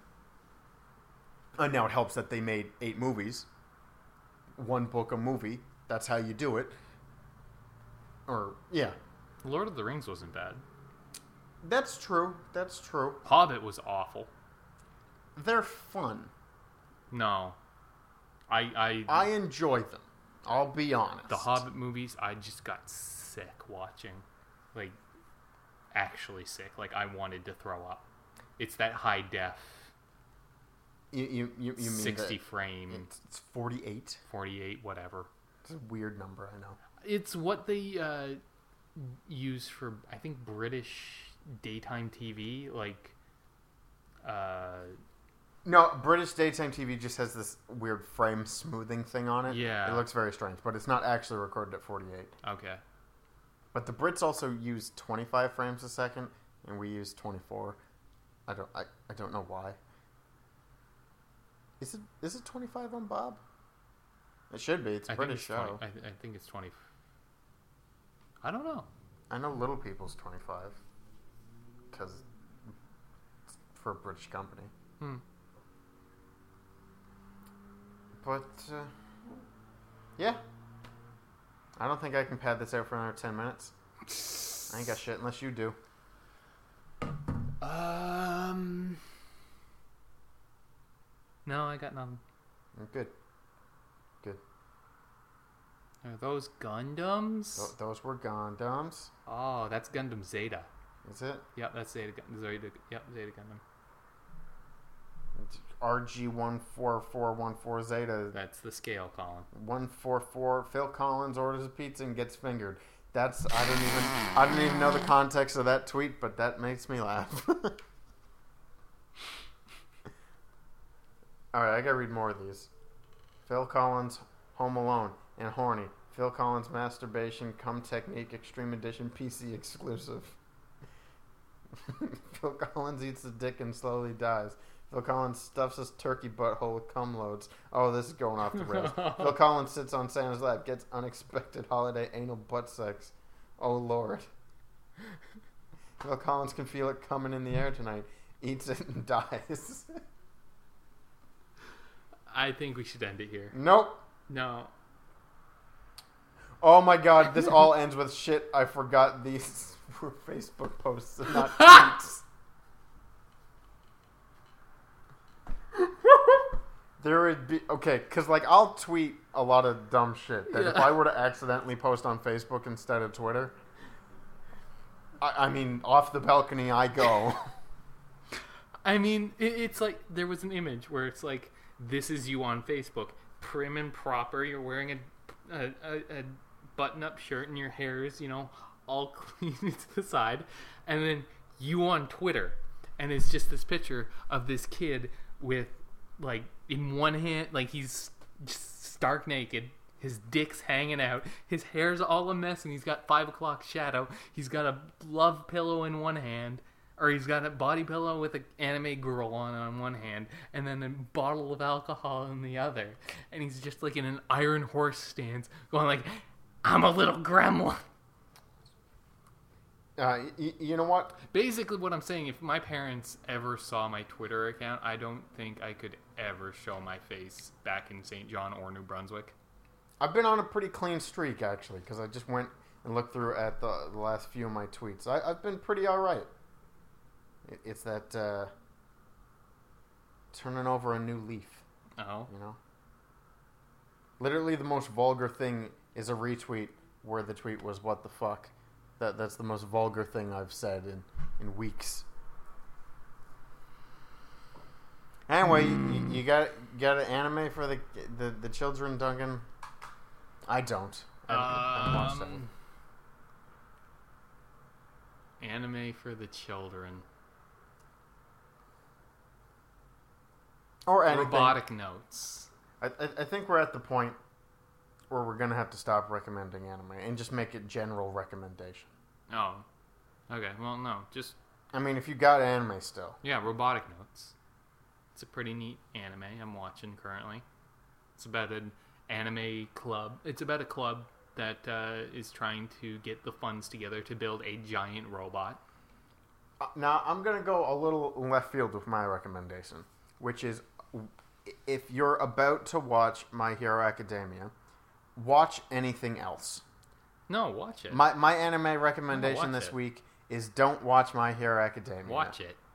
And now it helps that they made eight movies. One book a movie. That's how you do it. Or, yeah. Lord of the Rings wasn't bad. That's true. That's true. Hobbit was awful. They're fun. No. I... I, I enjoy them. I'll be honest. the Hobbit movies, I just got sick watching. like actually sick. Like I wanted to throw up. It's that high def. You you you, you mean sixty that frame. It's, it's forty-eight. forty-eight, whatever. It's a weird number, I know. It's what they uh, use for, I think, British daytime T V. Like, uh, no, British daytime T V just has this weird frame smoothing thing on it. Yeah. It looks very strange, but it's not actually recorded at forty-eight. okay. But the Brits also use twenty-five frames a second, and we use twenty-four. I don't I, I don't know why. Is it is it twenty-five on Bob? It should be. It's a I British think it's show. twenty, I, I think it's twenty. I don't know. I know Little People's twenty-five because it's for a British company. Hmm. But uh, yeah, I don't think I can pad this out for another ten minutes. I ain't got shit unless you do. Um. No, I got nothing. Good. Good. Are those Gundams? Th- those were Gundams. Oh, that's Gundam Zeta. Is it? Yep, that's Zeta. Gun- Zeta. Yep, Zeta Gundam. R G one four four one four Zeta. That's the scale, Colin. one four four. Phil Collins orders a pizza and gets fingered. That's I don't even I don't even know the context of that tweet, but that makes me laugh. All right, I gotta read more of these. Phil Collins, Home Alone, and Horny. Phil Collins, Masturbation, Cum Technique, Extreme Edition, P C exclusive. Phil Collins eats a dick and slowly dies. Phil Collins stuffs his turkey butthole with cum loads. Oh, this is going off the rails. Phil Collins sits on Santa's lap, gets unexpected holiday anal butt sex. Oh, Lord. Phil Collins can feel it coming in the air tonight. Eats it and dies. I think we should end it here. Nope. No. Oh my god, this all ends with shit. I forgot these were Facebook posts and not tweets. There would be... Okay, because, like, I'll tweet a lot of dumb shit that Yeah. if I were to accidentally post on Facebook instead of Twitter, I, I mean, off the balcony I go. I mean, it, it's like there was an image where it's like, this is you on Facebook, prim and proper. You're wearing a a, a, a button-up shirt and your hair is, you know, all clean to the side, and then you on Twitter, and it's just this picture of this kid with, like, in one hand, like he's just stark naked. His dick's hanging out. His hair's all a mess, and he's got five o'clock shadow. He's got a love pillow in one hand. Or he's got a body pillow with an anime girl on on one hand, and then a bottle of alcohol in the other. And he's just like in an iron horse stance, going like, I'm a little gremlin. Uh, y- you know what? Basically what I'm saying, if my parents ever saw my Twitter account, I don't think I could ever show my face back in Saint John or New Brunswick. I've been on a pretty clean streak, actually, because I just went and looked through at the, the last few of my tweets. I, I've been pretty alright. It, it's that uh, turning over a new leaf, Oh. you know? Literally the most vulgar thing is a retweet where the tweet was, what the fuck? That That's the most vulgar thing I've said in, in weeks. Anyway, mm. you, you got got an anime for the the, the children, Duncan? I don't. I haven't, I haven't watched that. Um, anime for the children. Or anything. Robotic Notes. I, I, I think we're at the point where we're going to have to stop recommending anime and just make it general recommendation. Oh. Okay, well, no. Just, I mean, if you got anime still. yeah, Robotic Notes. It's a pretty neat anime I'm watching currently. It's about an anime club. It's about a club that uh, is trying to get the funds together to build a giant robot. Uh, now, I'm going to go a little left field with my recommendation, which is if you're about to watch My Hero Academia, watch anything else. No, watch it. My my anime recommendation No, watch this it. week is don't watch My Hero Academia. Watch it.